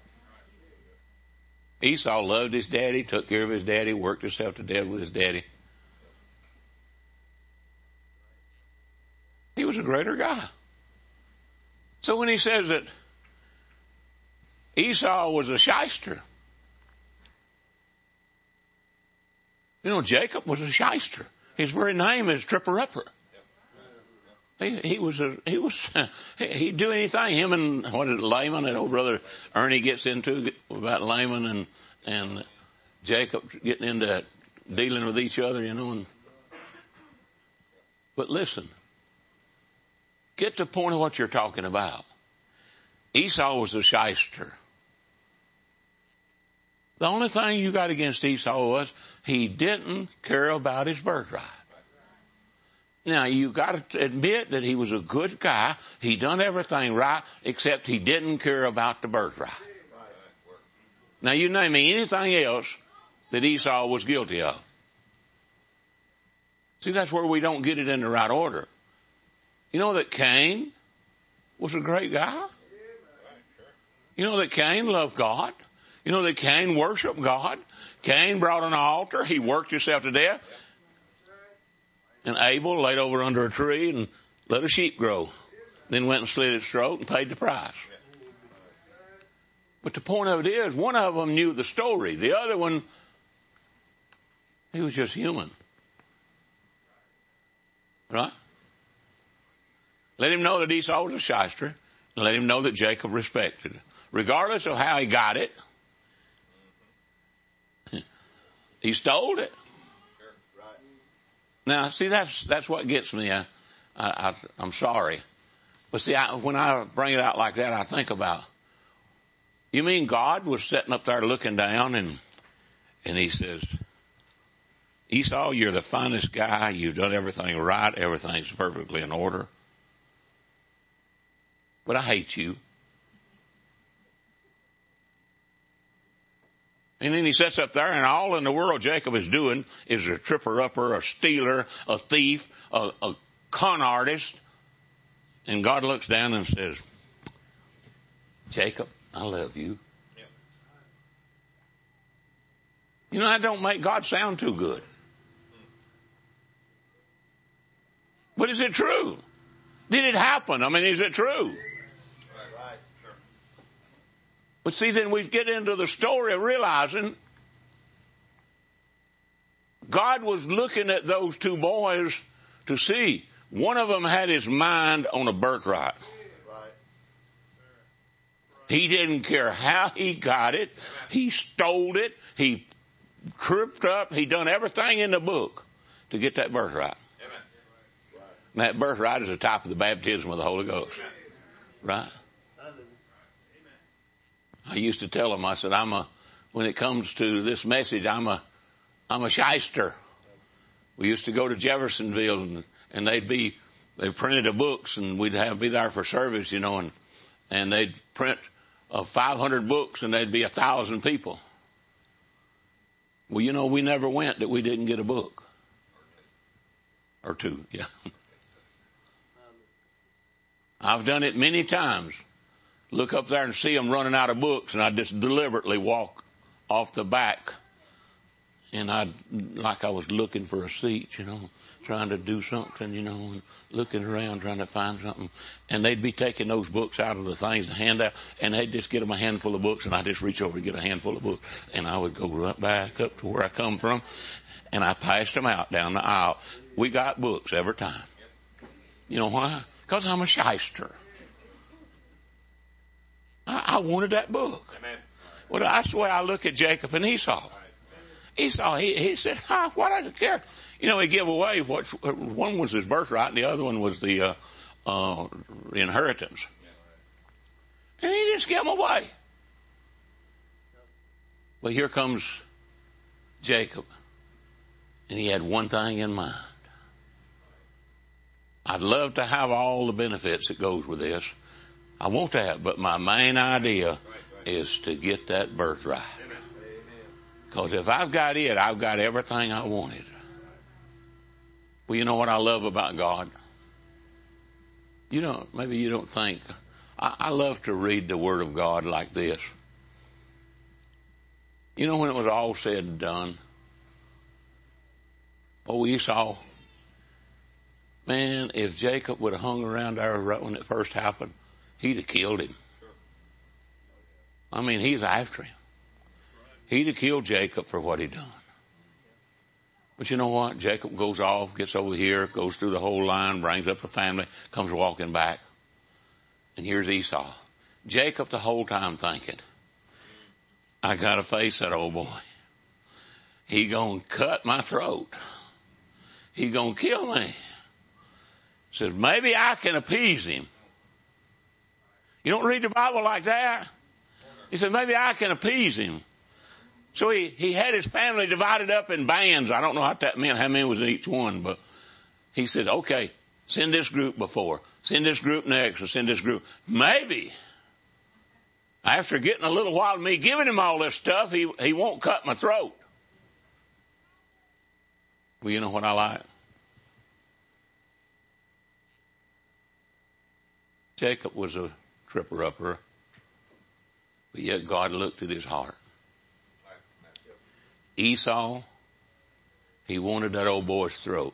Esau loved his daddy, took care of his daddy, worked himself to death with his daddy. He was a greater guy. So when he says that Esau was a shyster, you know, Jacob was a shyster. His very name is Tripper Upper. He, he was a, he was, he'd do anything. Him and, what is it, Laman, that old brother Ernie gets into about Laman and, and Jacob getting into dealing with each other, you know. And, but listen, get the point of what you're talking about. Esau was a shyster. The only thing you got against Esau was he didn't care about his birthright. Now, you got to admit that he was a good guy. He done everything right, except he didn't care about the birthright. Now, you name me anything else that Esau was guilty of. See, that's where we don't get it in the right order. You know that Cain was a great guy? You know that Cain loved God? You know that Cain worshiped God? Cain brought an altar. He worked himself to death. And Abel laid over under a tree and let a sheep grow. Then went and slit its throat and paid the price. But the point of it is, one of them knew the story. The other one, he was just human. Right? Let him know that Esau was a shyster, and let him know that Jacob respected it. Regardless of how he got it, he stole it. Now, see, that's that's what gets me. I, I, I, I'm sorry. But see, I, when I bring it out like that, I think about, you mean God was sitting up there looking down and and he says, Esau, you're the finest guy. You've done everything right. Everything's perfectly in order. But I hate you. And then he sits up there and all in the world Jacob is doing is a tripper-upper, a stealer, a thief, a, a con artist. And God looks down and says, Jacob, I love you. Yep. You know, that don't make God sound too good. But is it true? Did it happen? I mean, is it true? Right, right, sure. But see, then we get into the story of realizing God was looking at those two boys to see. One of them had his mind on a birthright. Right. He didn't care how he got it. He stole it. He tripped up. He done everything in the book to get that birthright. And that birthright is the type of the baptism of the Holy Ghost. Right? I used to tell them, I said, I'm a, when it comes to this message, I'm a, I'm a shyster. We used to go to Jeffersonville and, and they'd be, they printed the books and we'd have, be there for service, you know, and, and they'd print uh, five hundred books and there'd be a thousand people. Well, you know, we never went that we didn't get a book. Or two, yeah. I've done it many times. Look up there and see them running out of books, and I just deliberately walk off the back. And I, like I was looking for a seat, you know, trying to do something, you know, and looking around trying to find something. And they'd be taking those books out of the things to hand out, and they'd just get them a handful of books, and I'd just reach over and get a handful of books. And I would go right back up to where I come from, and I passed them out down the aisle. We got books every time. You know why? Because I'm a shyster. I, I wanted that book. Amen. Well, that's the way I look at Jacob and Esau. Esau, he, he said, ah, why do I care? You know, he gave away what, one was his birthright and the other one was the, uh, uh, inheritance. And he just gave them away. But here comes Jacob. And he had one thing in mind. I'd love to have all the benefits that goes with this. I want to have, but my main idea is to get that birthright. Because if I've got it, I've got everything I wanted. Well, you know what I love about God? You know, maybe you don't think. I, I love to read the Word of God like this. You know, when it was all said and done, oh, Esau, man, if Jacob would have hung around there right when it first happened, he'd have killed him. I mean, he's after him. He'd have killed Jacob for what he'd done. But you know what? Jacob goes off, gets over here, goes through the whole line, brings up the family, comes walking back. And here's Esau. Jacob the whole time thinking, I gotta face that old boy. He gonna cut my throat. He gonna kill me. Says, maybe I can appease him. You don't read the Bible like that. He said, maybe I can appease him. So he, he had his family divided up in bands. I don't know what that meant, how many was in each one, but he said, okay, send this group before, send this group next, or send this group. Maybe after getting a little while of me giving him all this stuff, he, he won't cut my throat. Well, you know what I like? Jacob was a tripper-upper, but yet God looked at his heart. Esau, he wanted that old boy's throat.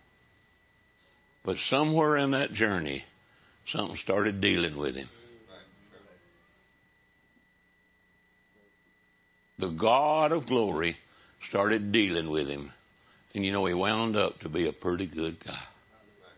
But somewhere in that journey, something started dealing with him. The God of glory started dealing with him. And you know, he wound up to be a pretty good guy.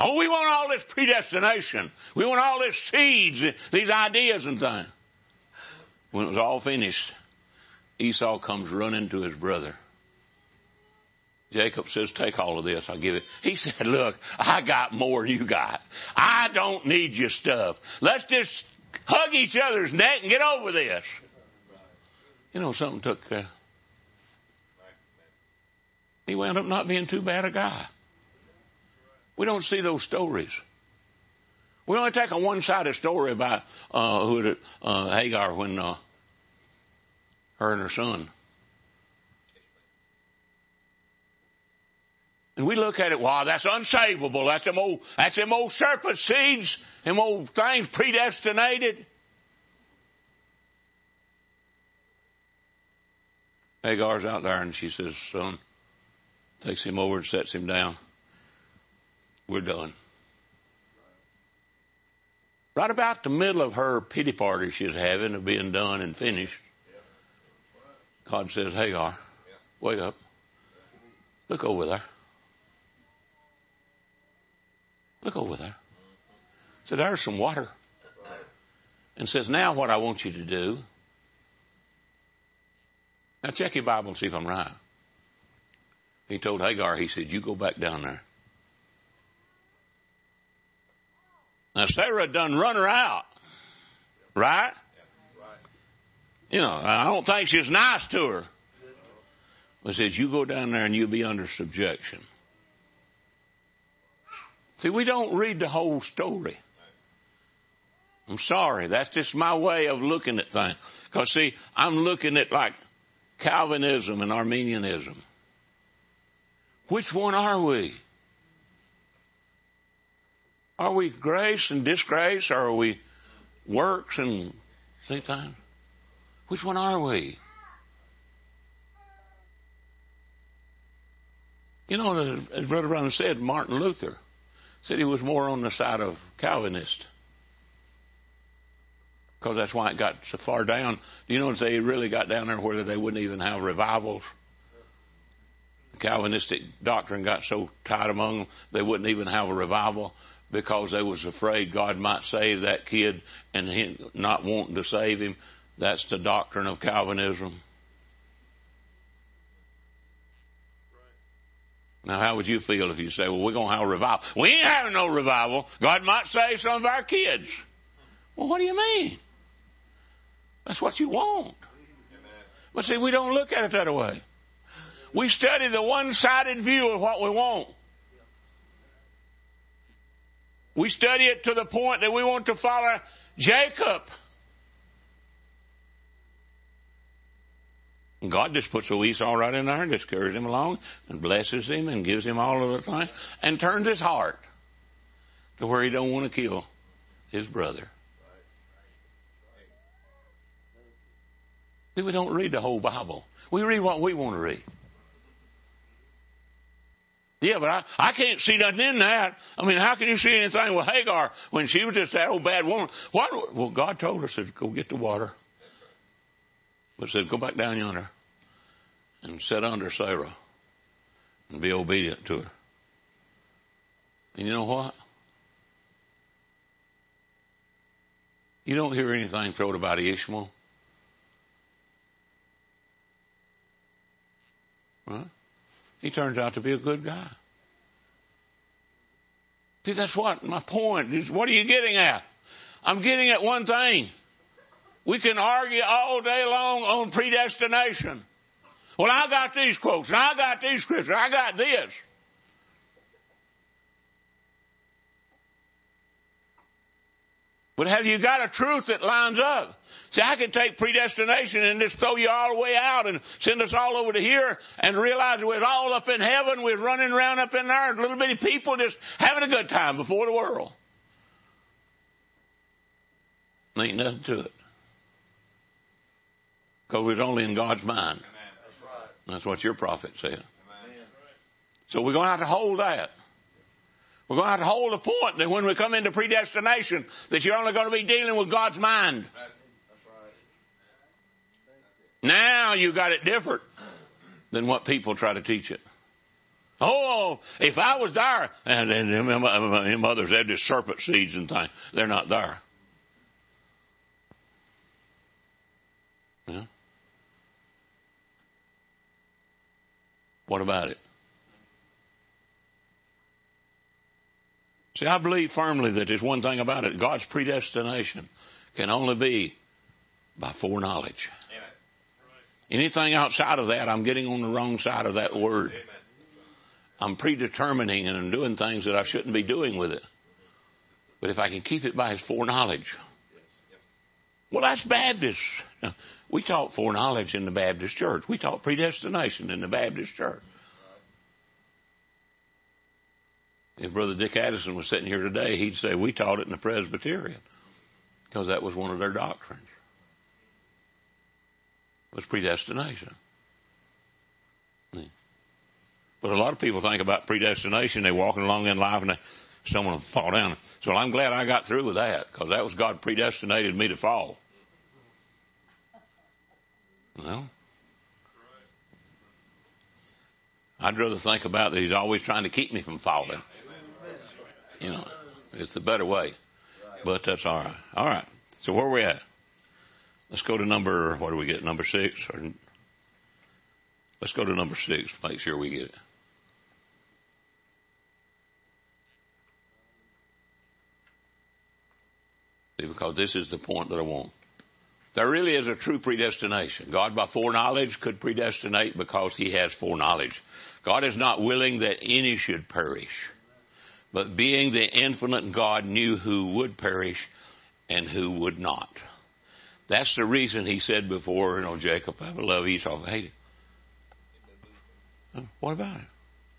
Oh, we want all this predestination. We want all this seeds, these ideas and things. When it was all finished, Esau comes running to his brother. Jacob says, take all of this, I'll give it. He said, look, I got more than you got. I don't need your stuff. Let's just hug each other's neck and get over this. You know, something took, uh, he wound up not being too bad a guy. We don't see those stories. We only take a one-sided story about uh, who it, uh, Hagar when uh, her and her son. And we look at it, wow, that's unsavable. That's them old, that's them old serpent seeds, them old things predestinated. Hagar's out there and she says, son, takes him over and sets him down. We're done. Right about the middle of her pity party she's having of being done and finished, God says, Hagar, wake up. Look over there. Look over there. So there's some water. And says, now what I want you to do. Now check your Bible and see if I'm right. He told Hagar, he said, you go back down there. Now Sarah done run her out. Right? You know, I don't think she's nice to her. But says, you go down there and you'll be under subjection. See, we don't read the whole story. I'm sorry. That's just my way of looking at things. Because see, I'm looking at like Calvinism and Arminianism. Which one are we? Are we grace and disgrace, or are we works and see things? Which one are we? You know, as Brother Brown said, Martin Luther said he was more on the side of Calvinist. Because that's why it got so far down. Do you know if they really got down there where they wouldn't even have revivals? The Calvinistic doctrine got so tight among them, they wouldn't even have a revival because they was afraid God might save that kid and he not wanting to save him. That's the doctrine of Calvinism. Now, how would you feel if you say, well, we're going to have a revival? We ain't having no revival. God might save some of our kids. Well, what do you mean? That's what you want. But see, we don't look at it that way. We study the one-sided view of what we want. We study it to the point that we want to follow Jacob. God just puts a Esau right in there and just carries him along and blesses him and gives him all of the things and turns his heart to where he don't want to kill his brother. See, we don't read the whole Bible. We read what we want to read. Yeah, but I, I can't see nothing in that. I mean, how can you see anything with Hagar when she was just that old bad woman? What? Well, God told her, said, go get the water. But said, go back down yonder and sit under Sarah and be obedient to her. And you know what? You don't hear anything thrown about Ishmael. Right? He turns out to be a good guy. See, that's what my point is. What are you getting at? I'm getting at one thing. We can argue all day long on predestination. Well, I got these quotes, and I got these scriptures, I got this. But have you got a truth that lines up? See, I can take predestination and just throw you all the way out and send us all over to here and realize we're all up in heaven, we're running around up in there, little bitty people just having a good time before the world. There ain't nothing to it. Because we're only in God's mind. That's right. That's what your prophet said. Amen. So we're going to have to hold that. We're going to have to hold the point that when we come into predestination, that you're only going to be dealing with God's mind. That's right. Now you got it different than what people try to teach it. Oh, if I was there, and, and them others, they're just serpent seeds and things. They're not there. Yeah. What about it? See, I believe firmly that there's one thing about it. God's predestination can only be by foreknowledge. Amen. Anything outside of that, I'm getting on the wrong side of that word. Amen. I'm predetermining and I'm doing things that I shouldn't be doing with it. But if I can keep it by his foreknowledge. Well, that's Baptist. Now, we taught foreknowledge in the Baptist church. We taught predestination in the Baptist church. If Brother Dick Addison was sitting here today, he'd say we taught it in the Presbyterian because that was one of their doctrines. It was predestination. But a lot of people think about predestination. They're walking along in life and they, someone will fall down. So I'm glad I got through with that because that was God predestinated me to fall. Well, I'd rather think about that he's always trying to keep me from falling. You know, it's a better way. But that's all right. All right. So where are we at? Let's go to number, what do we get, number six? Or, let's go to number six, make sure we get it. See, because this is the point that I want. There really is a true predestination. God by foreknowledge could predestinate because he has foreknowledge. God is not willing that any should perish. But being the infinite God knew who would perish and who would not. That's the reason he said before, you know, Jacob, I love Esau, I hate it. What about it?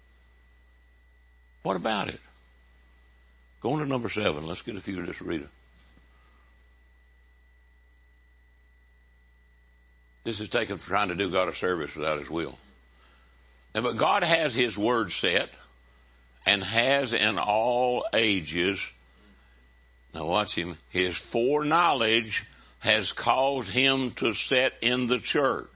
What about it? Go on to number seven. Let's get a few of this, read it. This is taken for trying to do God a service without his will. And, but God has his word set and has in all ages, now watch him, his foreknowledge has caused him to set in the church.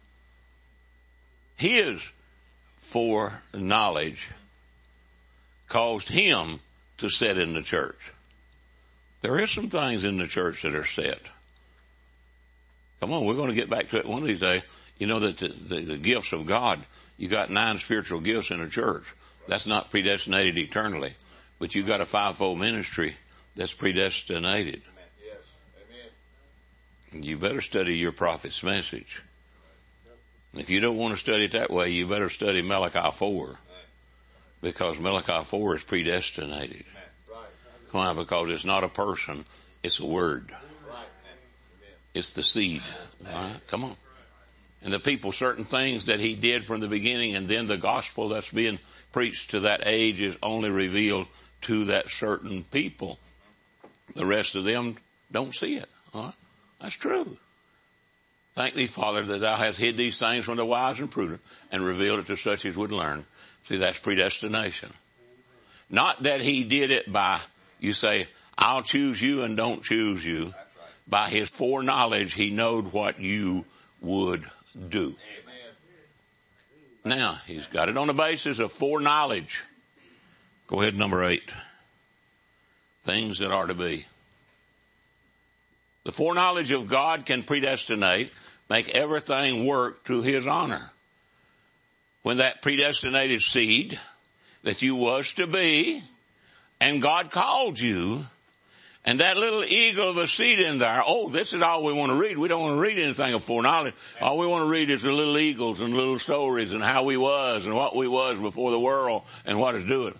His foreknowledge caused him to set in the church. There is some things in the church that are set. Come on, we're going to get back to it one of these days. You know that the, the, the gifts of God, you got nine spiritual gifts in a church. That's not predestinated eternally. But you got a fivefold ministry that's predestinated. Yes. Amen. You better study your prophet's message. If you don't want to study it that way, you better study Malachi four. Because Malachi four is predestinated. Come on, because it's not a person, it's a word. It's the seed. All right? Come on. And the people, certain things that he did from the beginning, and then the gospel that's being preached to that age is only revealed to that certain people. The rest of them don't see it. All right? That's true. Thank thee, Father, that thou hast hid these things from the wise and prudent and revealed it to such as would learn. See, that's predestination. Not that he did it by, you say, I'll choose you and don't choose you. By his foreknowledge, he knowed what you would do. Amen. Now, he's got it on the basis of foreknowledge. Go ahead, number eight. Things that are to be. The foreknowledge of God can predestinate, make everything work to his honor. When that predestinated seed that you was to be, and God called you, and that little eagle of a seed in there, oh, this is all we want to read. We don't want to read anything of foreknowledge. All we want to read is the little eagles and little stories and how we was and what we was before the world and what it's doing.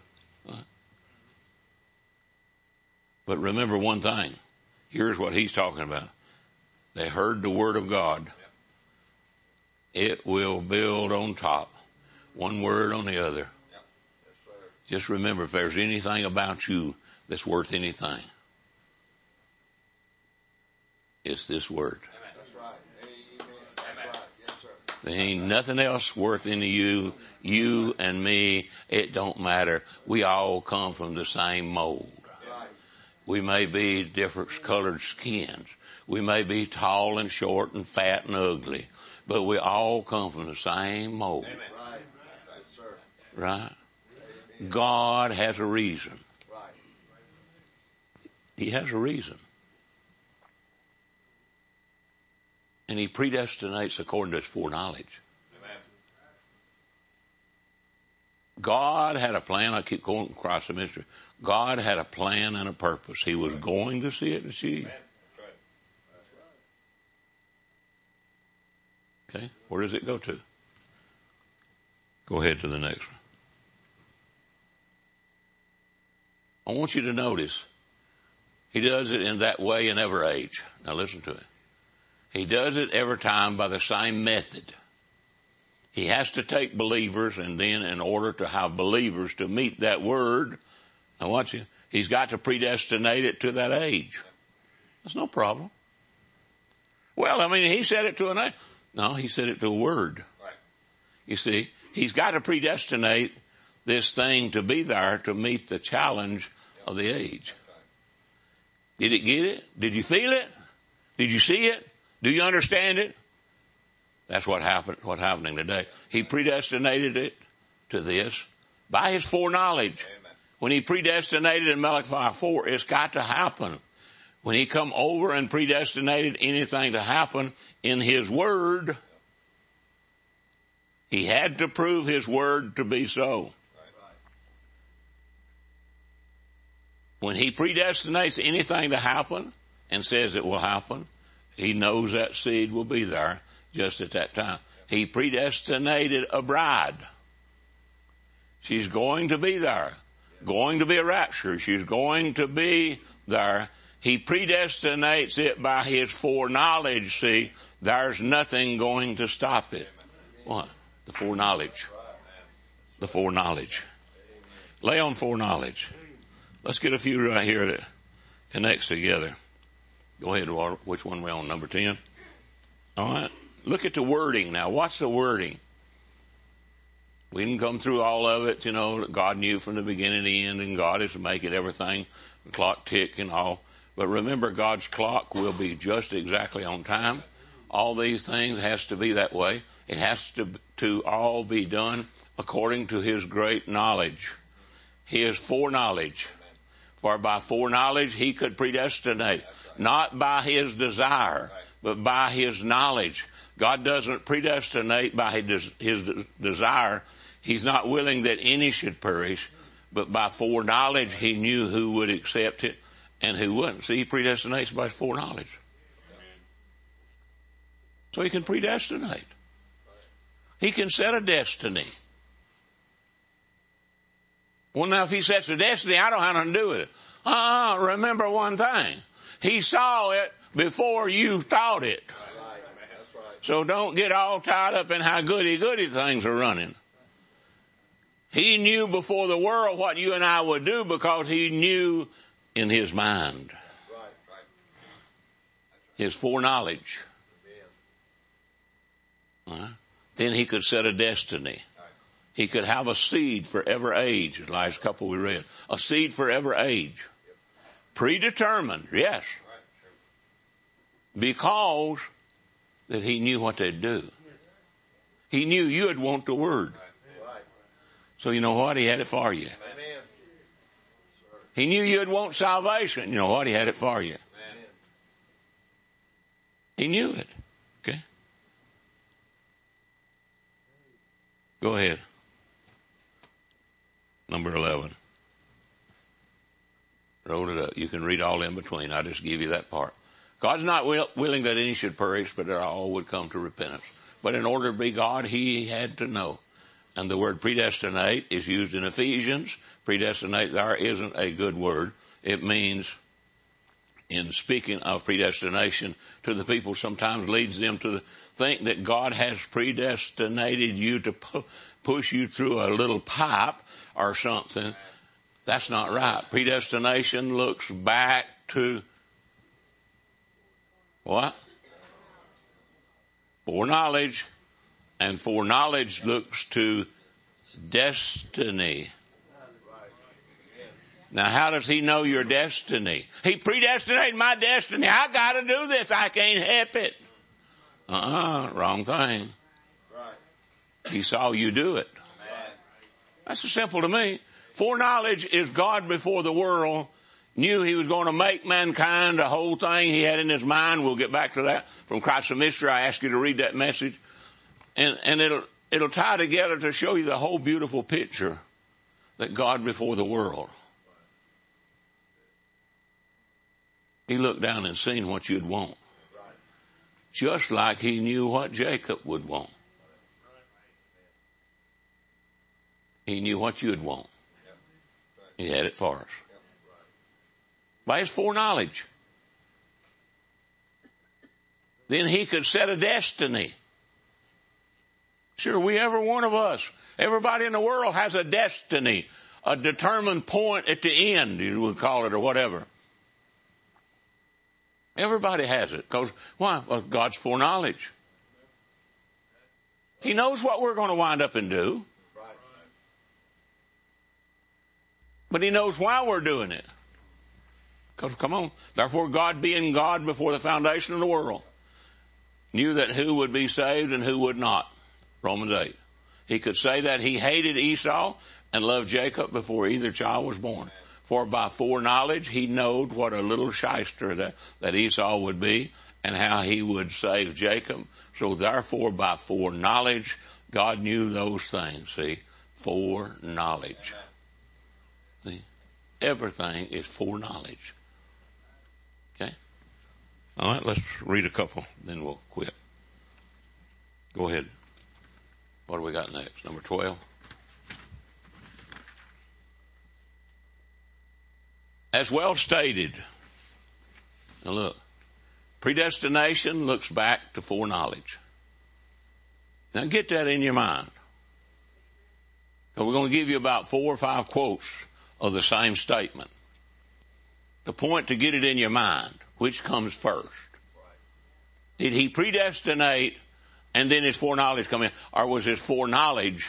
But remember one thing. Here's what he's talking about. They heard the word of God. It will build on top. One word on the other. Just remember, if there's anything about you that's worth anything, it's this word. That's right. Amen. That's right. Yes, sir. There ain't nothing else worth any you, you and me. It don't matter. We all come from the same mold. Right. We may be different colored skins. We may be tall and short and fat and ugly, but we all come from the same mold. Amen. Right. Yes, sir. Right? God has a reason. Right. He has a reason. And he predestinates according to his foreknowledge. Amen. God had a plan. I keep going across the mystery. God had a plan and a purpose. He was going to see it achieved. Okay, where does it go to? Go ahead to the next one. I want you to notice, he does it in that way in every age. Now listen to it. He does it every time by the same method. He has to take believers, and then in order to have believers to meet that word, now watch it, he's got to predestinate it to that age. That's no problem. Well, I mean, he said it to an age. No, he said it to a word. Right. You see, he's got to predestinate this thing to be there to meet the challenge of the age. Did it get it? Did you feel it? Did you see it? Do you understand it? That's what happened, what's happening today. He predestinated it to this by his foreknowledge. Amen. When he predestinated in Malachi four, it's got to happen. When he come over and predestinated anything to happen in his word, he had to prove his word to be so. When he predestinates anything to happen and says it will happen, he knows that seed will be there just at that time. He predestinated a bride. She's going to be there. Going to be a rapture. She's going to be there. He predestinates it by his foreknowledge. See, there's nothing going to stop it. What? The foreknowledge. The foreknowledge. Lay on foreknowledge. Let's get a few right here that connects together. Go ahead, Walter. Which one are we on? Number ten? All right. Look at the wording now. What's the wording? We didn't come through all of it, you know, that God knew from the beginning to the end, and God is making everything, the clock tick and all. But remember, God's clock will be just exactly on time. All these things has to be that way. It has to, to all be done according to his great knowledge. His foreknowledge. For by foreknowledge he could predestinate. Not by his desire, but by his knowledge. God doesn't predestinate by his, his desire. He's not willing that any should perish, but by foreknowledge he knew who would accept it and who wouldn't. See, he predestinates by his foreknowledge. So he can predestinate. He can set a destiny. Well, now if he sets a destiny, I don't have nothing to do with it. Uh, remember one thing. He saw it before you thought it. So don't get all tied up in how goody-goody things are running. He knew before the world what you and I would do because he knew in his mind. His foreknowledge. Uh, then he could set a destiny. He could have a seed for every age, the last couple we read. A seed for every age. Predetermined, yes. Because that he knew what they'd do. He knew you'd want the word. So you know what? He had it for you. He knew you'd want salvation. You know what? He had it for you. He knew it. Okay? Go ahead. Number eleven. Roll it up. You can read all in between. I just give you that part. God's not will, willing that any should perish, but that all would come to repentance. But in order to be God, he had to know. And the word predestinate is used in Ephesians. Predestinate there isn't a good word. It means, in speaking of predestination to the people, sometimes leads them to think that God has predestinated you to pu- push you through a little pipe or something. That's not right. Predestination looks back to what? Foreknowledge. And foreknowledge looks to destiny. Now, how does he know your destiny? He predestinated my destiny. I got to do this. I can't help it. Uh-uh, wrong thing. He saw you do it. That's simple to me. Foreknowledge is God before the world knew he was going to make mankind, the whole thing he had in his mind. We'll get back to that from Christ the Mystery. I ask you to read that message. And, and it'll, it'll tie together to show you the whole beautiful picture that God before the world. He looked down and seen what you'd want. Just like he knew what Jacob would want. He knew what you'd want. He had it for us. By his foreknowledge. Then he could set a destiny. Sure, we, every one of us, everybody in the world has a destiny, a determined point at the end, you would call it, or whatever. Everybody has it. Because, why? Well, God's foreknowledge. He knows what we're going to wind up and do. But he knows why we're doing it. Because, come on, therefore God being God before the foundation of the world, knew that who would be saved and who would not. Romans eight. He could say that he hated Esau and loved Jacob before either child was born. For by foreknowledge he knowed what a little shyster that, that Esau would be and how he would save Jacob. So therefore by foreknowledge God knew those things. See, foreknowledge. See, everything is foreknowledge. Okay? All right, let's read a couple, then we'll quit. Go ahead. What do we got next? Number twelve. As well stated. Now look, predestination looks back to foreknowledge. Now get that in your mind. Because we're going to give you about four or five quotes of the same statement. The point to get it in your mind, which comes first? Did he predestinate and then his foreknowledge come in? Or was his foreknowledge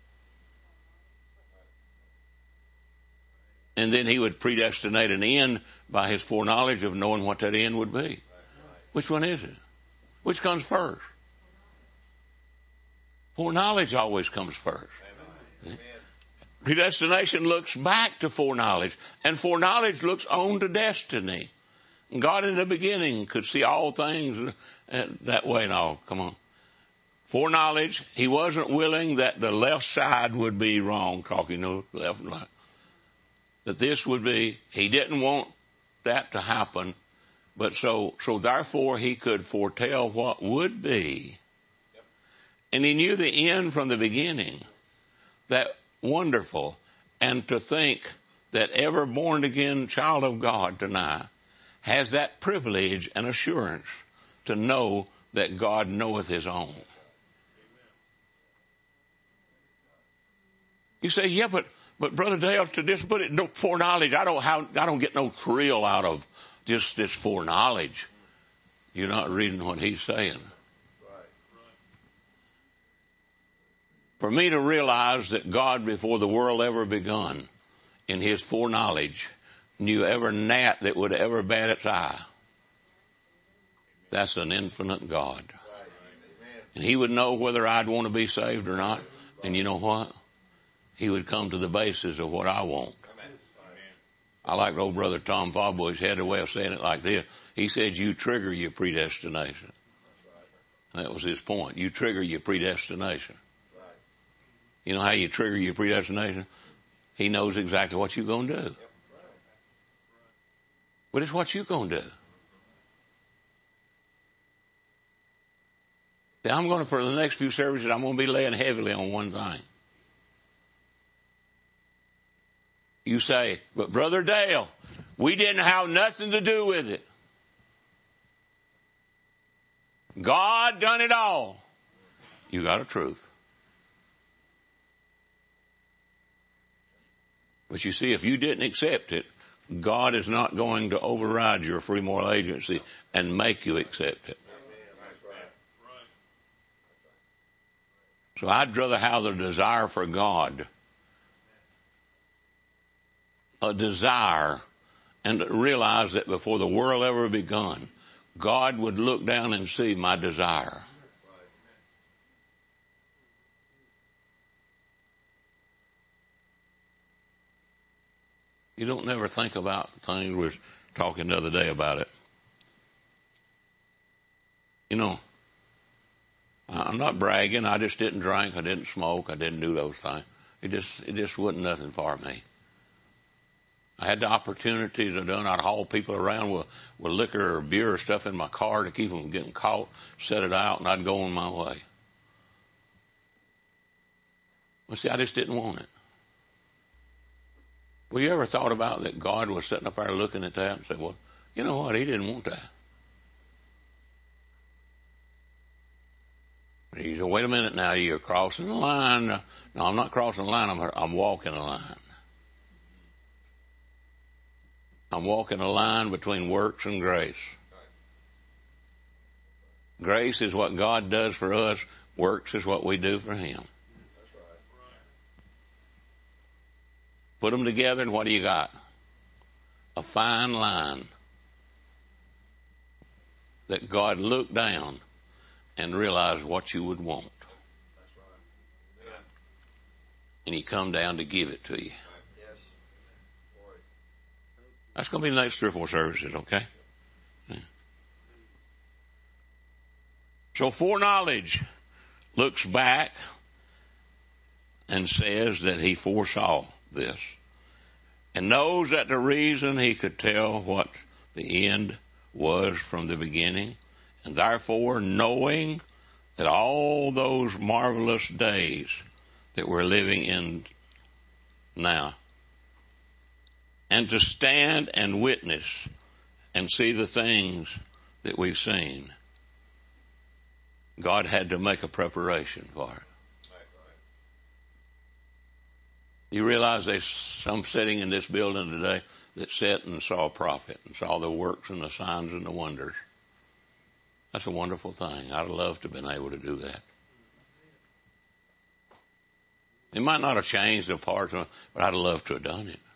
and then he would predestinate an end by his foreknowledge of knowing what that end would be? Which one is it? Which comes first? Foreknowledge always comes first. Amen. Predestination looks back to foreknowledge, and foreknowledge looks on to destiny. God in the beginning could see all things that way and all. Come on. Foreknowledge, he wasn't willing that the left side would be wrong, talking to left and right. That this would be, he didn't want that to happen, but so, so therefore he could foretell what would be. And he knew the end from the beginning. That wonderful. And to think that every born again child of God tonight has that privilege and assurance to know that God knoweth his own. You say, yeah, but, but Brother Dale, to just put it no foreknowledge, I don't have, I don't get no thrill out of just this foreknowledge. You're not reading what he's saying. For me to realize that God, before the world ever begun, in his foreknowledge, knew every gnat that would ever bat its eye. That's an infinite God. And he would know whether I'd want to be saved or not. And you know what? He would come to the basis of what I want. I like old brother Tom Fawbush had a way of saying it like this. He said, you trigger your predestination. That was his point. You trigger your predestination. You know how you trigger your predestination? He knows exactly what you're going to do. But it's what you're going to do. Now I'm going to, for the next few services, I'm going to be laying heavily on one thing. You say, but Brother Dale, we didn't have nothing to do with it. God done it all. You got a truth. But you see, if you didn't accept it, God is not going to override your free moral agency and make you accept it. So I'd rather have the desire for God, a desire, and realize that before the world ever begun, God would look down and see my desire. You don't never think about things. We were talking the other day about it. You know, I'm not bragging. I just didn't drink. I didn't smoke. I didn't do those things. It just, it just wasn't nothing for me. I had the opportunities I done. I'd haul people around with, with liquor or beer or stuff in my car to keep them from getting caught, set it out, and I'd go on my way. Well, see, I just didn't want it. Well, you ever thought about that God was sitting up there looking at that and said, well, you know what? He didn't want that. He said, wait a minute now, you're crossing the line. No, I'm not crossing the line. I'm, I'm walking a line. I'm walking a line between works and grace. Grace is what God does for us. Works is what we do for Him. Put them together and what do you got? A fine line that God looked down and realized what you would want. And He come down to give it to you. That's going to be the next three or four services, okay? Yeah. So foreknowledge looks back and says that He foresaw this and knows that the reason He could tell what the end was from the beginning, and therefore knowing that all those marvelous days that we're living in now, and to stand and witness and see the things that we've seen, God had to make a preparation for it. You realize there's some sitting in this building today that sat and saw a prophet and saw the works and the signs and the wonders. That's a wonderful thing. I'd love to have been able to do that. It might not have changed the parts, but I'd love to have done it.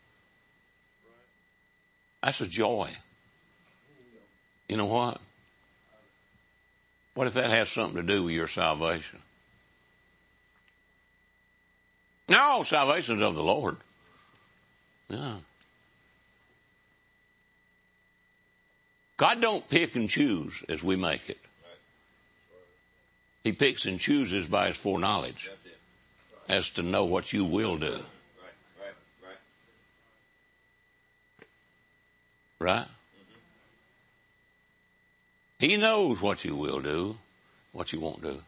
That's a joy. You know what? What if that has something to do with your salvation? No, salvation is of the Lord. Yeah. God don't pick and choose as we make it. He picks and chooses by His foreknowledge as to know what you will do. Right? He knows what you will do, what you won't do.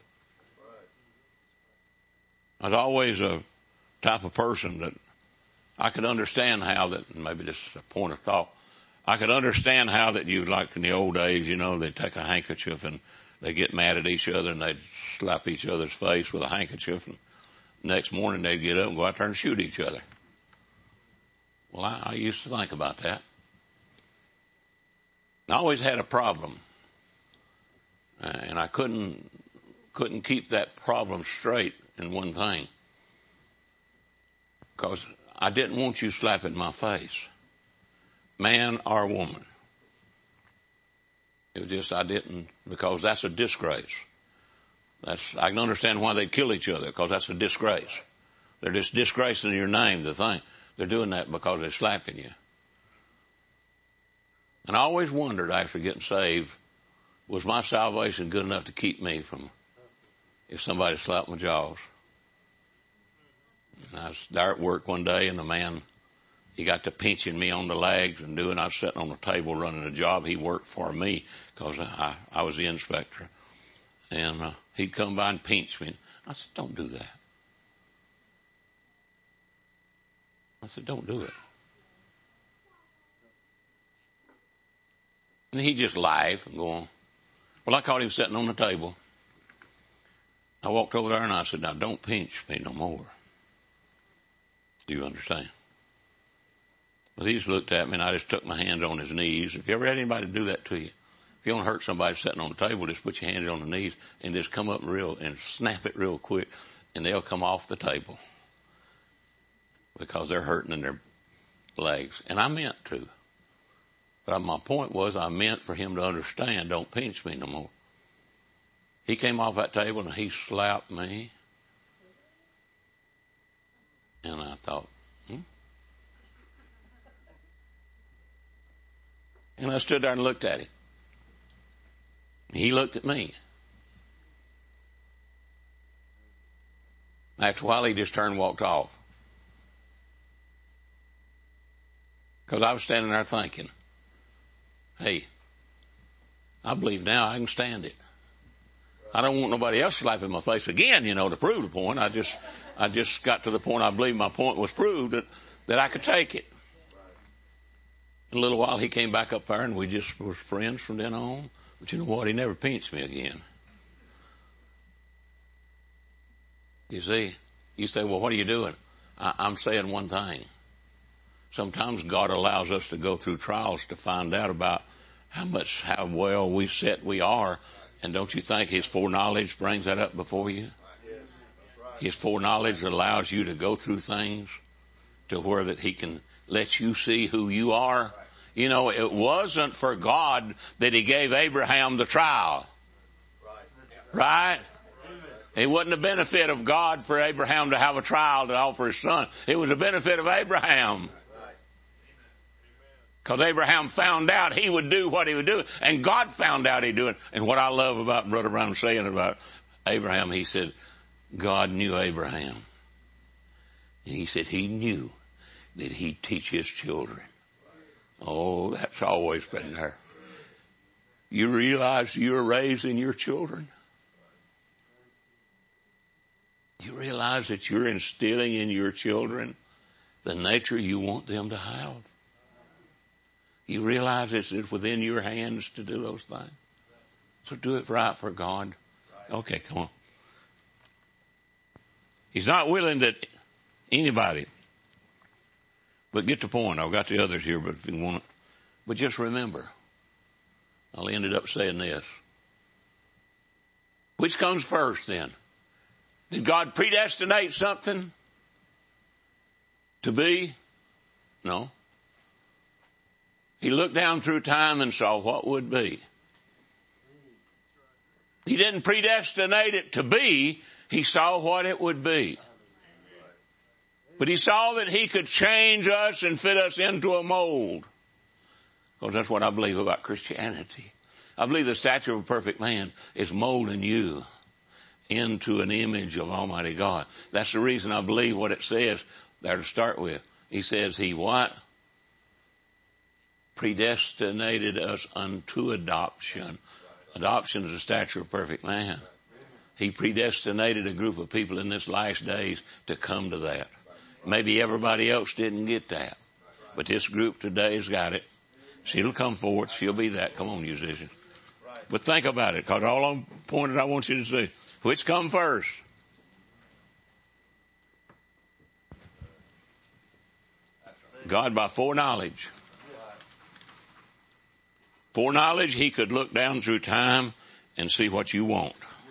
I was always a type of person that I could understand how that, maybe this is a point of thought, I could understand how that you, like in the old days, you know, they'd take a handkerchief and they get mad at each other and they'd slap each other's face with a handkerchief, and next morning they'd get up and go out there and shoot each other. Well, I, I used to think about that. I always had a problem, uh, and I couldn't couldn't keep that problem straight in one thing, because I didn't want you slapping my face, man or woman. It was just I didn't, because that's a disgrace. That's I can understand why they kill each other, because that's a disgrace. They're just disgracing your name. The thing they're doing that because they're slapping you. And I always wondered after getting saved, was my salvation good enough to keep me from if somebody slapped my jaws? And I was there at work one day, and the man, he got to pinching me on the legs and doing, I was sitting on the table running a job. He worked for me because I, I was the inspector. And uh, he'd come by and pinch me. I said, don't do that. I said, don't do it. And he just laughed and go on. Well, I caught him sitting on the table. I walked over there and I said, now don't pinch me no more. Do you understand? Well, he just looked at me and I just took my hands on his knees. If you ever had anybody do that to you, if you don't hurt somebody sitting on the table, just put your hands on the knees and just come up real and snap it real quick, and they'll come off the table because they're hurting in their legs. And I meant to. But my point was, I meant for him to understand, don't pinch me no more. He came off that table and he slapped me. And I thought, hmm? And I stood there and looked at him. He looked at me. After a while, he just turned and walked off. Because I was standing there thinking, hey, I believe now I can stand it. I don't want nobody else slapping my face again, you know, to prove the point. I just, I just got to the point I believe my point was proved that, that I could take it. In a little while, he came back up there and we just were friends from then on. But you know what? He never pinched me again. You see, you say, well, what are you doing? I, I'm saying one thing. Sometimes God allows us to go through trials to find out about how much, how well we set we are. And don't you think His foreknowledge brings that up before you? His foreknowledge allows you to go through things to where that He can let you see who you are. You know, it wasn't for God that He gave Abraham the trial. Right? It wasn't a benefit of God for Abraham to have a trial to offer his son. It was a benefit of Abraham. Because Abraham found out he would do what he would do. And God found out he'd do it. And what I love about Brother Brown saying about Abraham, he said, God knew Abraham. And he said he knew that He'd teach his children. Oh, that's always been there. You realize you're raising your children? You realize that you're instilling in your children the nature you want them to have? You realize it's within your hands to do those things? So do it right for God. Okay, come on. He's not willing that anybody, but get the point. I've got the others here, but if you want it. But just remember, I'll end it up saying this. Which comes first then? Did God predestinate something to be? No. He looked down through time and saw what would be. He didn't predestinate it to be. He saw what it would be. But He saw that He could change us and fit us into a mold. Because that's what I believe about Christianity. I believe the stature of a perfect man is molding you into an image of Almighty God. That's the reason I believe what it says there to start with. He says He what? Predestinated us unto adoption. Adoption is the stature of a perfect man. He predestinated a group of people in this last days to come to that. Maybe everybody else didn't get that. But this group today has got it. She'll come forward. She'll be that. Come on, musicians. But think about it, because all I'm pointed I want you to see. Which come first? God by foreknowledge. Foreknowledge, He could look down through time and see what you want.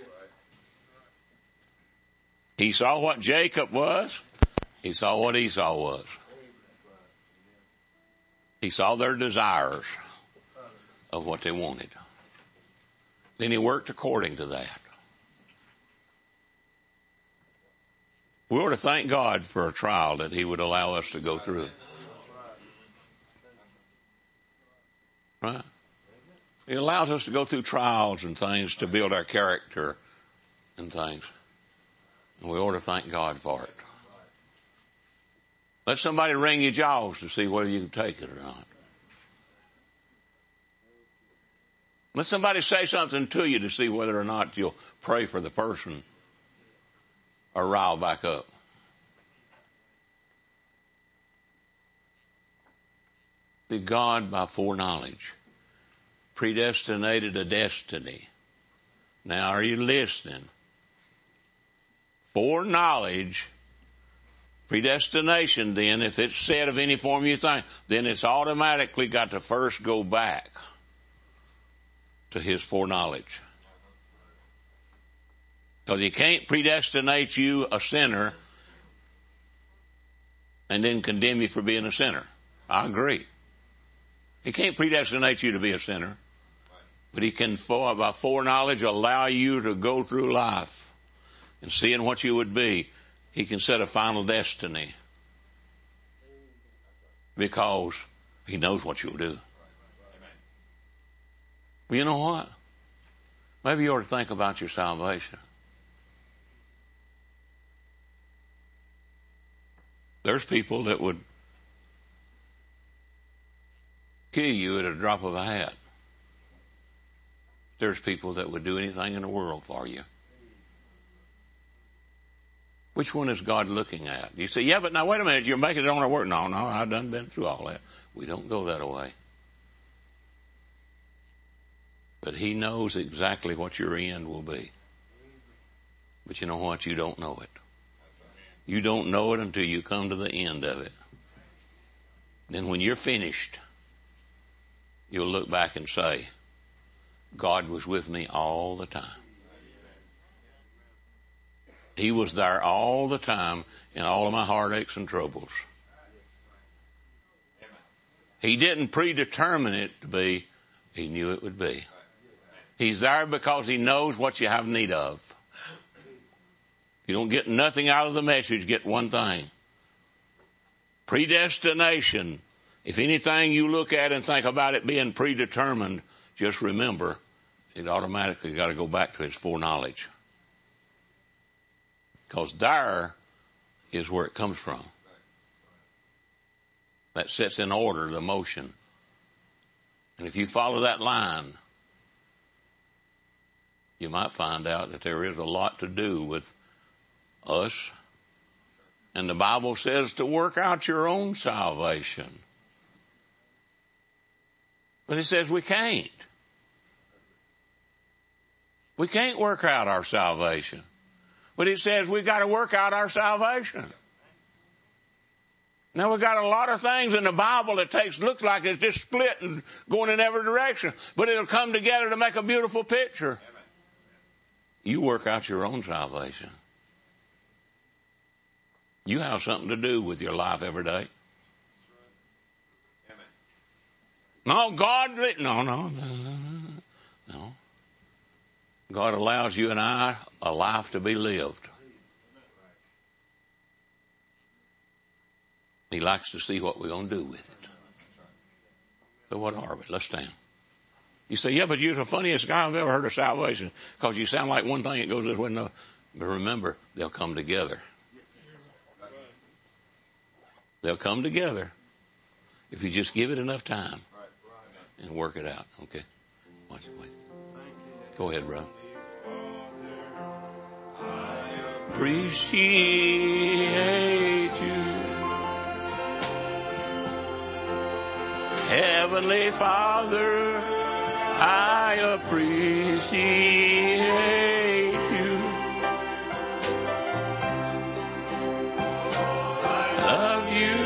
He saw what Jacob was. He saw what Esau was. He saw their desires of what they wanted. Then He worked according to that. We ought to thank God for a trial that He would allow us to go through. Right? He allows us to go through trials and things to build our character and things. And we ought to thank God for it. Let somebody wring your jaws to see whether you can take it or not. Let somebody say something to you to see whether or not you'll pray for the person or rile back up. The God by foreknowledge predestinated a destiny. Now are you listening? Foreknowledge, predestination then, if it's said of any form you think, then it's automatically got to first go back to His foreknowledge. Because He can't predestinate you a sinner and then condemn you for being a sinner. I agree. He can't predestinate you to be a sinner. But He can, by foreknowledge, allow you to go through life and seeing what you would be. He can set a final destiny because He knows what you'll do. Well, you know what? Maybe you ought to think about your salvation. There's people that would kill you at a drop of a hat. There's people that would do anything in the world for you. Which one is God looking at? You say, yeah, but now wait a minute, you're making it on our work. No, no, I've done been through all that. We don't go that way. But He knows exactly what your end will be. But you know what? You don't know it. You don't know it until you come to the end of it. Then when you're finished, you'll look back and say, God was with me all the time. He was there all the time in all of my heartaches and troubles. He didn't predetermine it to be. He knew it would be. He's there because He knows what you have need of. You don't get nothing out of the message, get one thing. Predestination. If anything you look at and think about it being predetermined, just remember, it automatically got to go back to His foreknowledge. Because there is where it comes from. That sets in order the motion. And if you follow that line, you might find out that there is a lot to do with us. And the Bible says to work out your own salvation. But it says we can't. We can't work out our salvation. But it says we got to work out our salvation. Now we've got a lot of things in the Bible that takes, looks like it's just split and going in every direction. But it'll come together to make a beautiful picture. You work out your own salvation. You have something to do with your life every day. No, God, no, no, no, no. God allows you and I a life to be lived. He likes to see what we're going to do with it. So what are we? Let's stand. You say, yeah, but you're the funniest guy I've ever heard of salvation because you sound like one thing that goes this way. No, but remember, they'll come together. They'll come together if you just give it enough time and work it out. Okay? Watch it, wait. Go ahead, bro. Appreciate you, Heavenly Father. I appreciate you. Love you,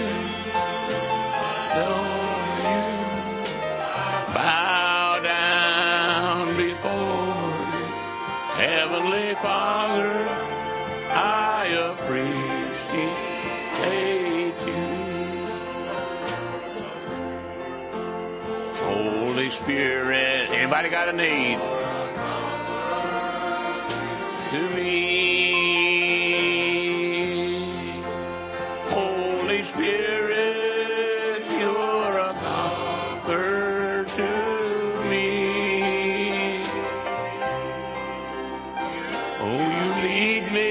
adore you, bow down before you, Heavenly Father. I appreciate you. Holy Spirit, anybody got a need? To me, Holy Spirit, you're a comfort to me. Oh, you lead me.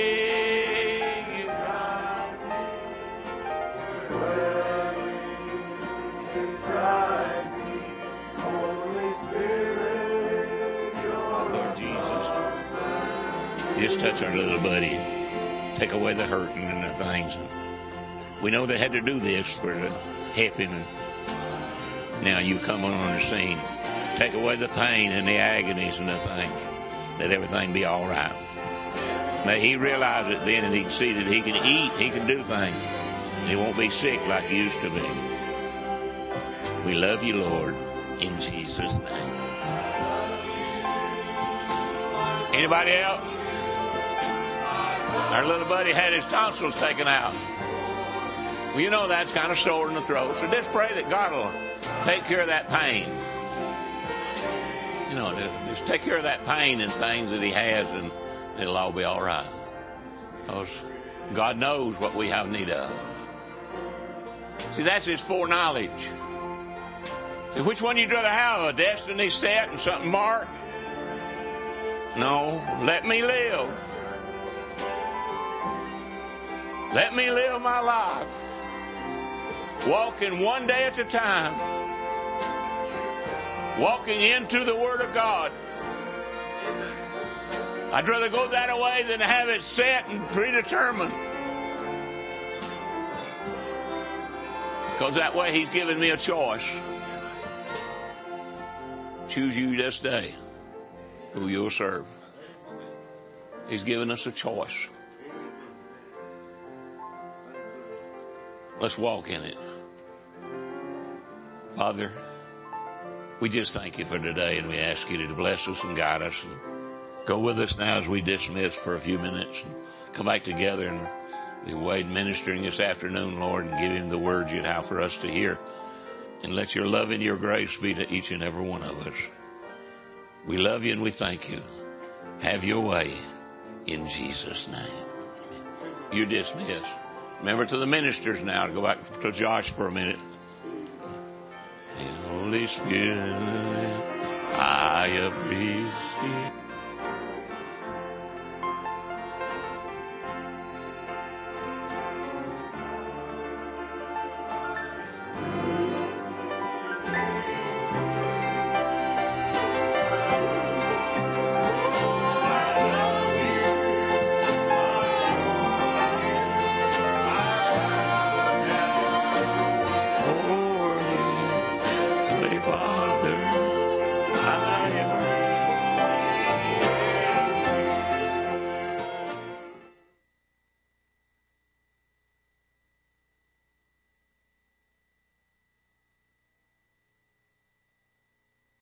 Just touch our little buddy. Take away the hurting and the things. We know they had to do this for to help him. Now you come on the scene. Take away the pain and the agonies and the things. Let everything be all right. May he realize it then and he can see that he can eat, he can do things. And he won't be sick like he used to be. We love you, Lord, in Jesus' name. Anybody else? Our little buddy had his tonsils taken out. Well, you know that's kind of sore in the throat. So just pray that God will take care of that pain. You know, just take care of that pain and things that he has, and it'll all be all right. Because God knows what we have need of. See, that's his foreknowledge. Which one you'd rather have, a destiny set and something marked? No, let me live. Let me live my life, walking one day at a time, walking into the Word of God. I'd rather go that way than have it set and predetermined. Because that way He's given me a choice. Choose you this day who you'll serve. He's given us a choice. Let's walk in it. Father, we just thank you for today, and we ask you to bless us and guide us. And go with us now as we dismiss for a few minutes and come back together and be Wade ministering this afternoon, Lord, and give him the words you'd have for us to hear. And let your love and your grace be to each and every one of us. We love you and we thank you. Have your way in Jesus' name. You're dismissed. Remember to the ministers now to go back to Josh for a minute. Holy Spirit, I appreciate. Father, I am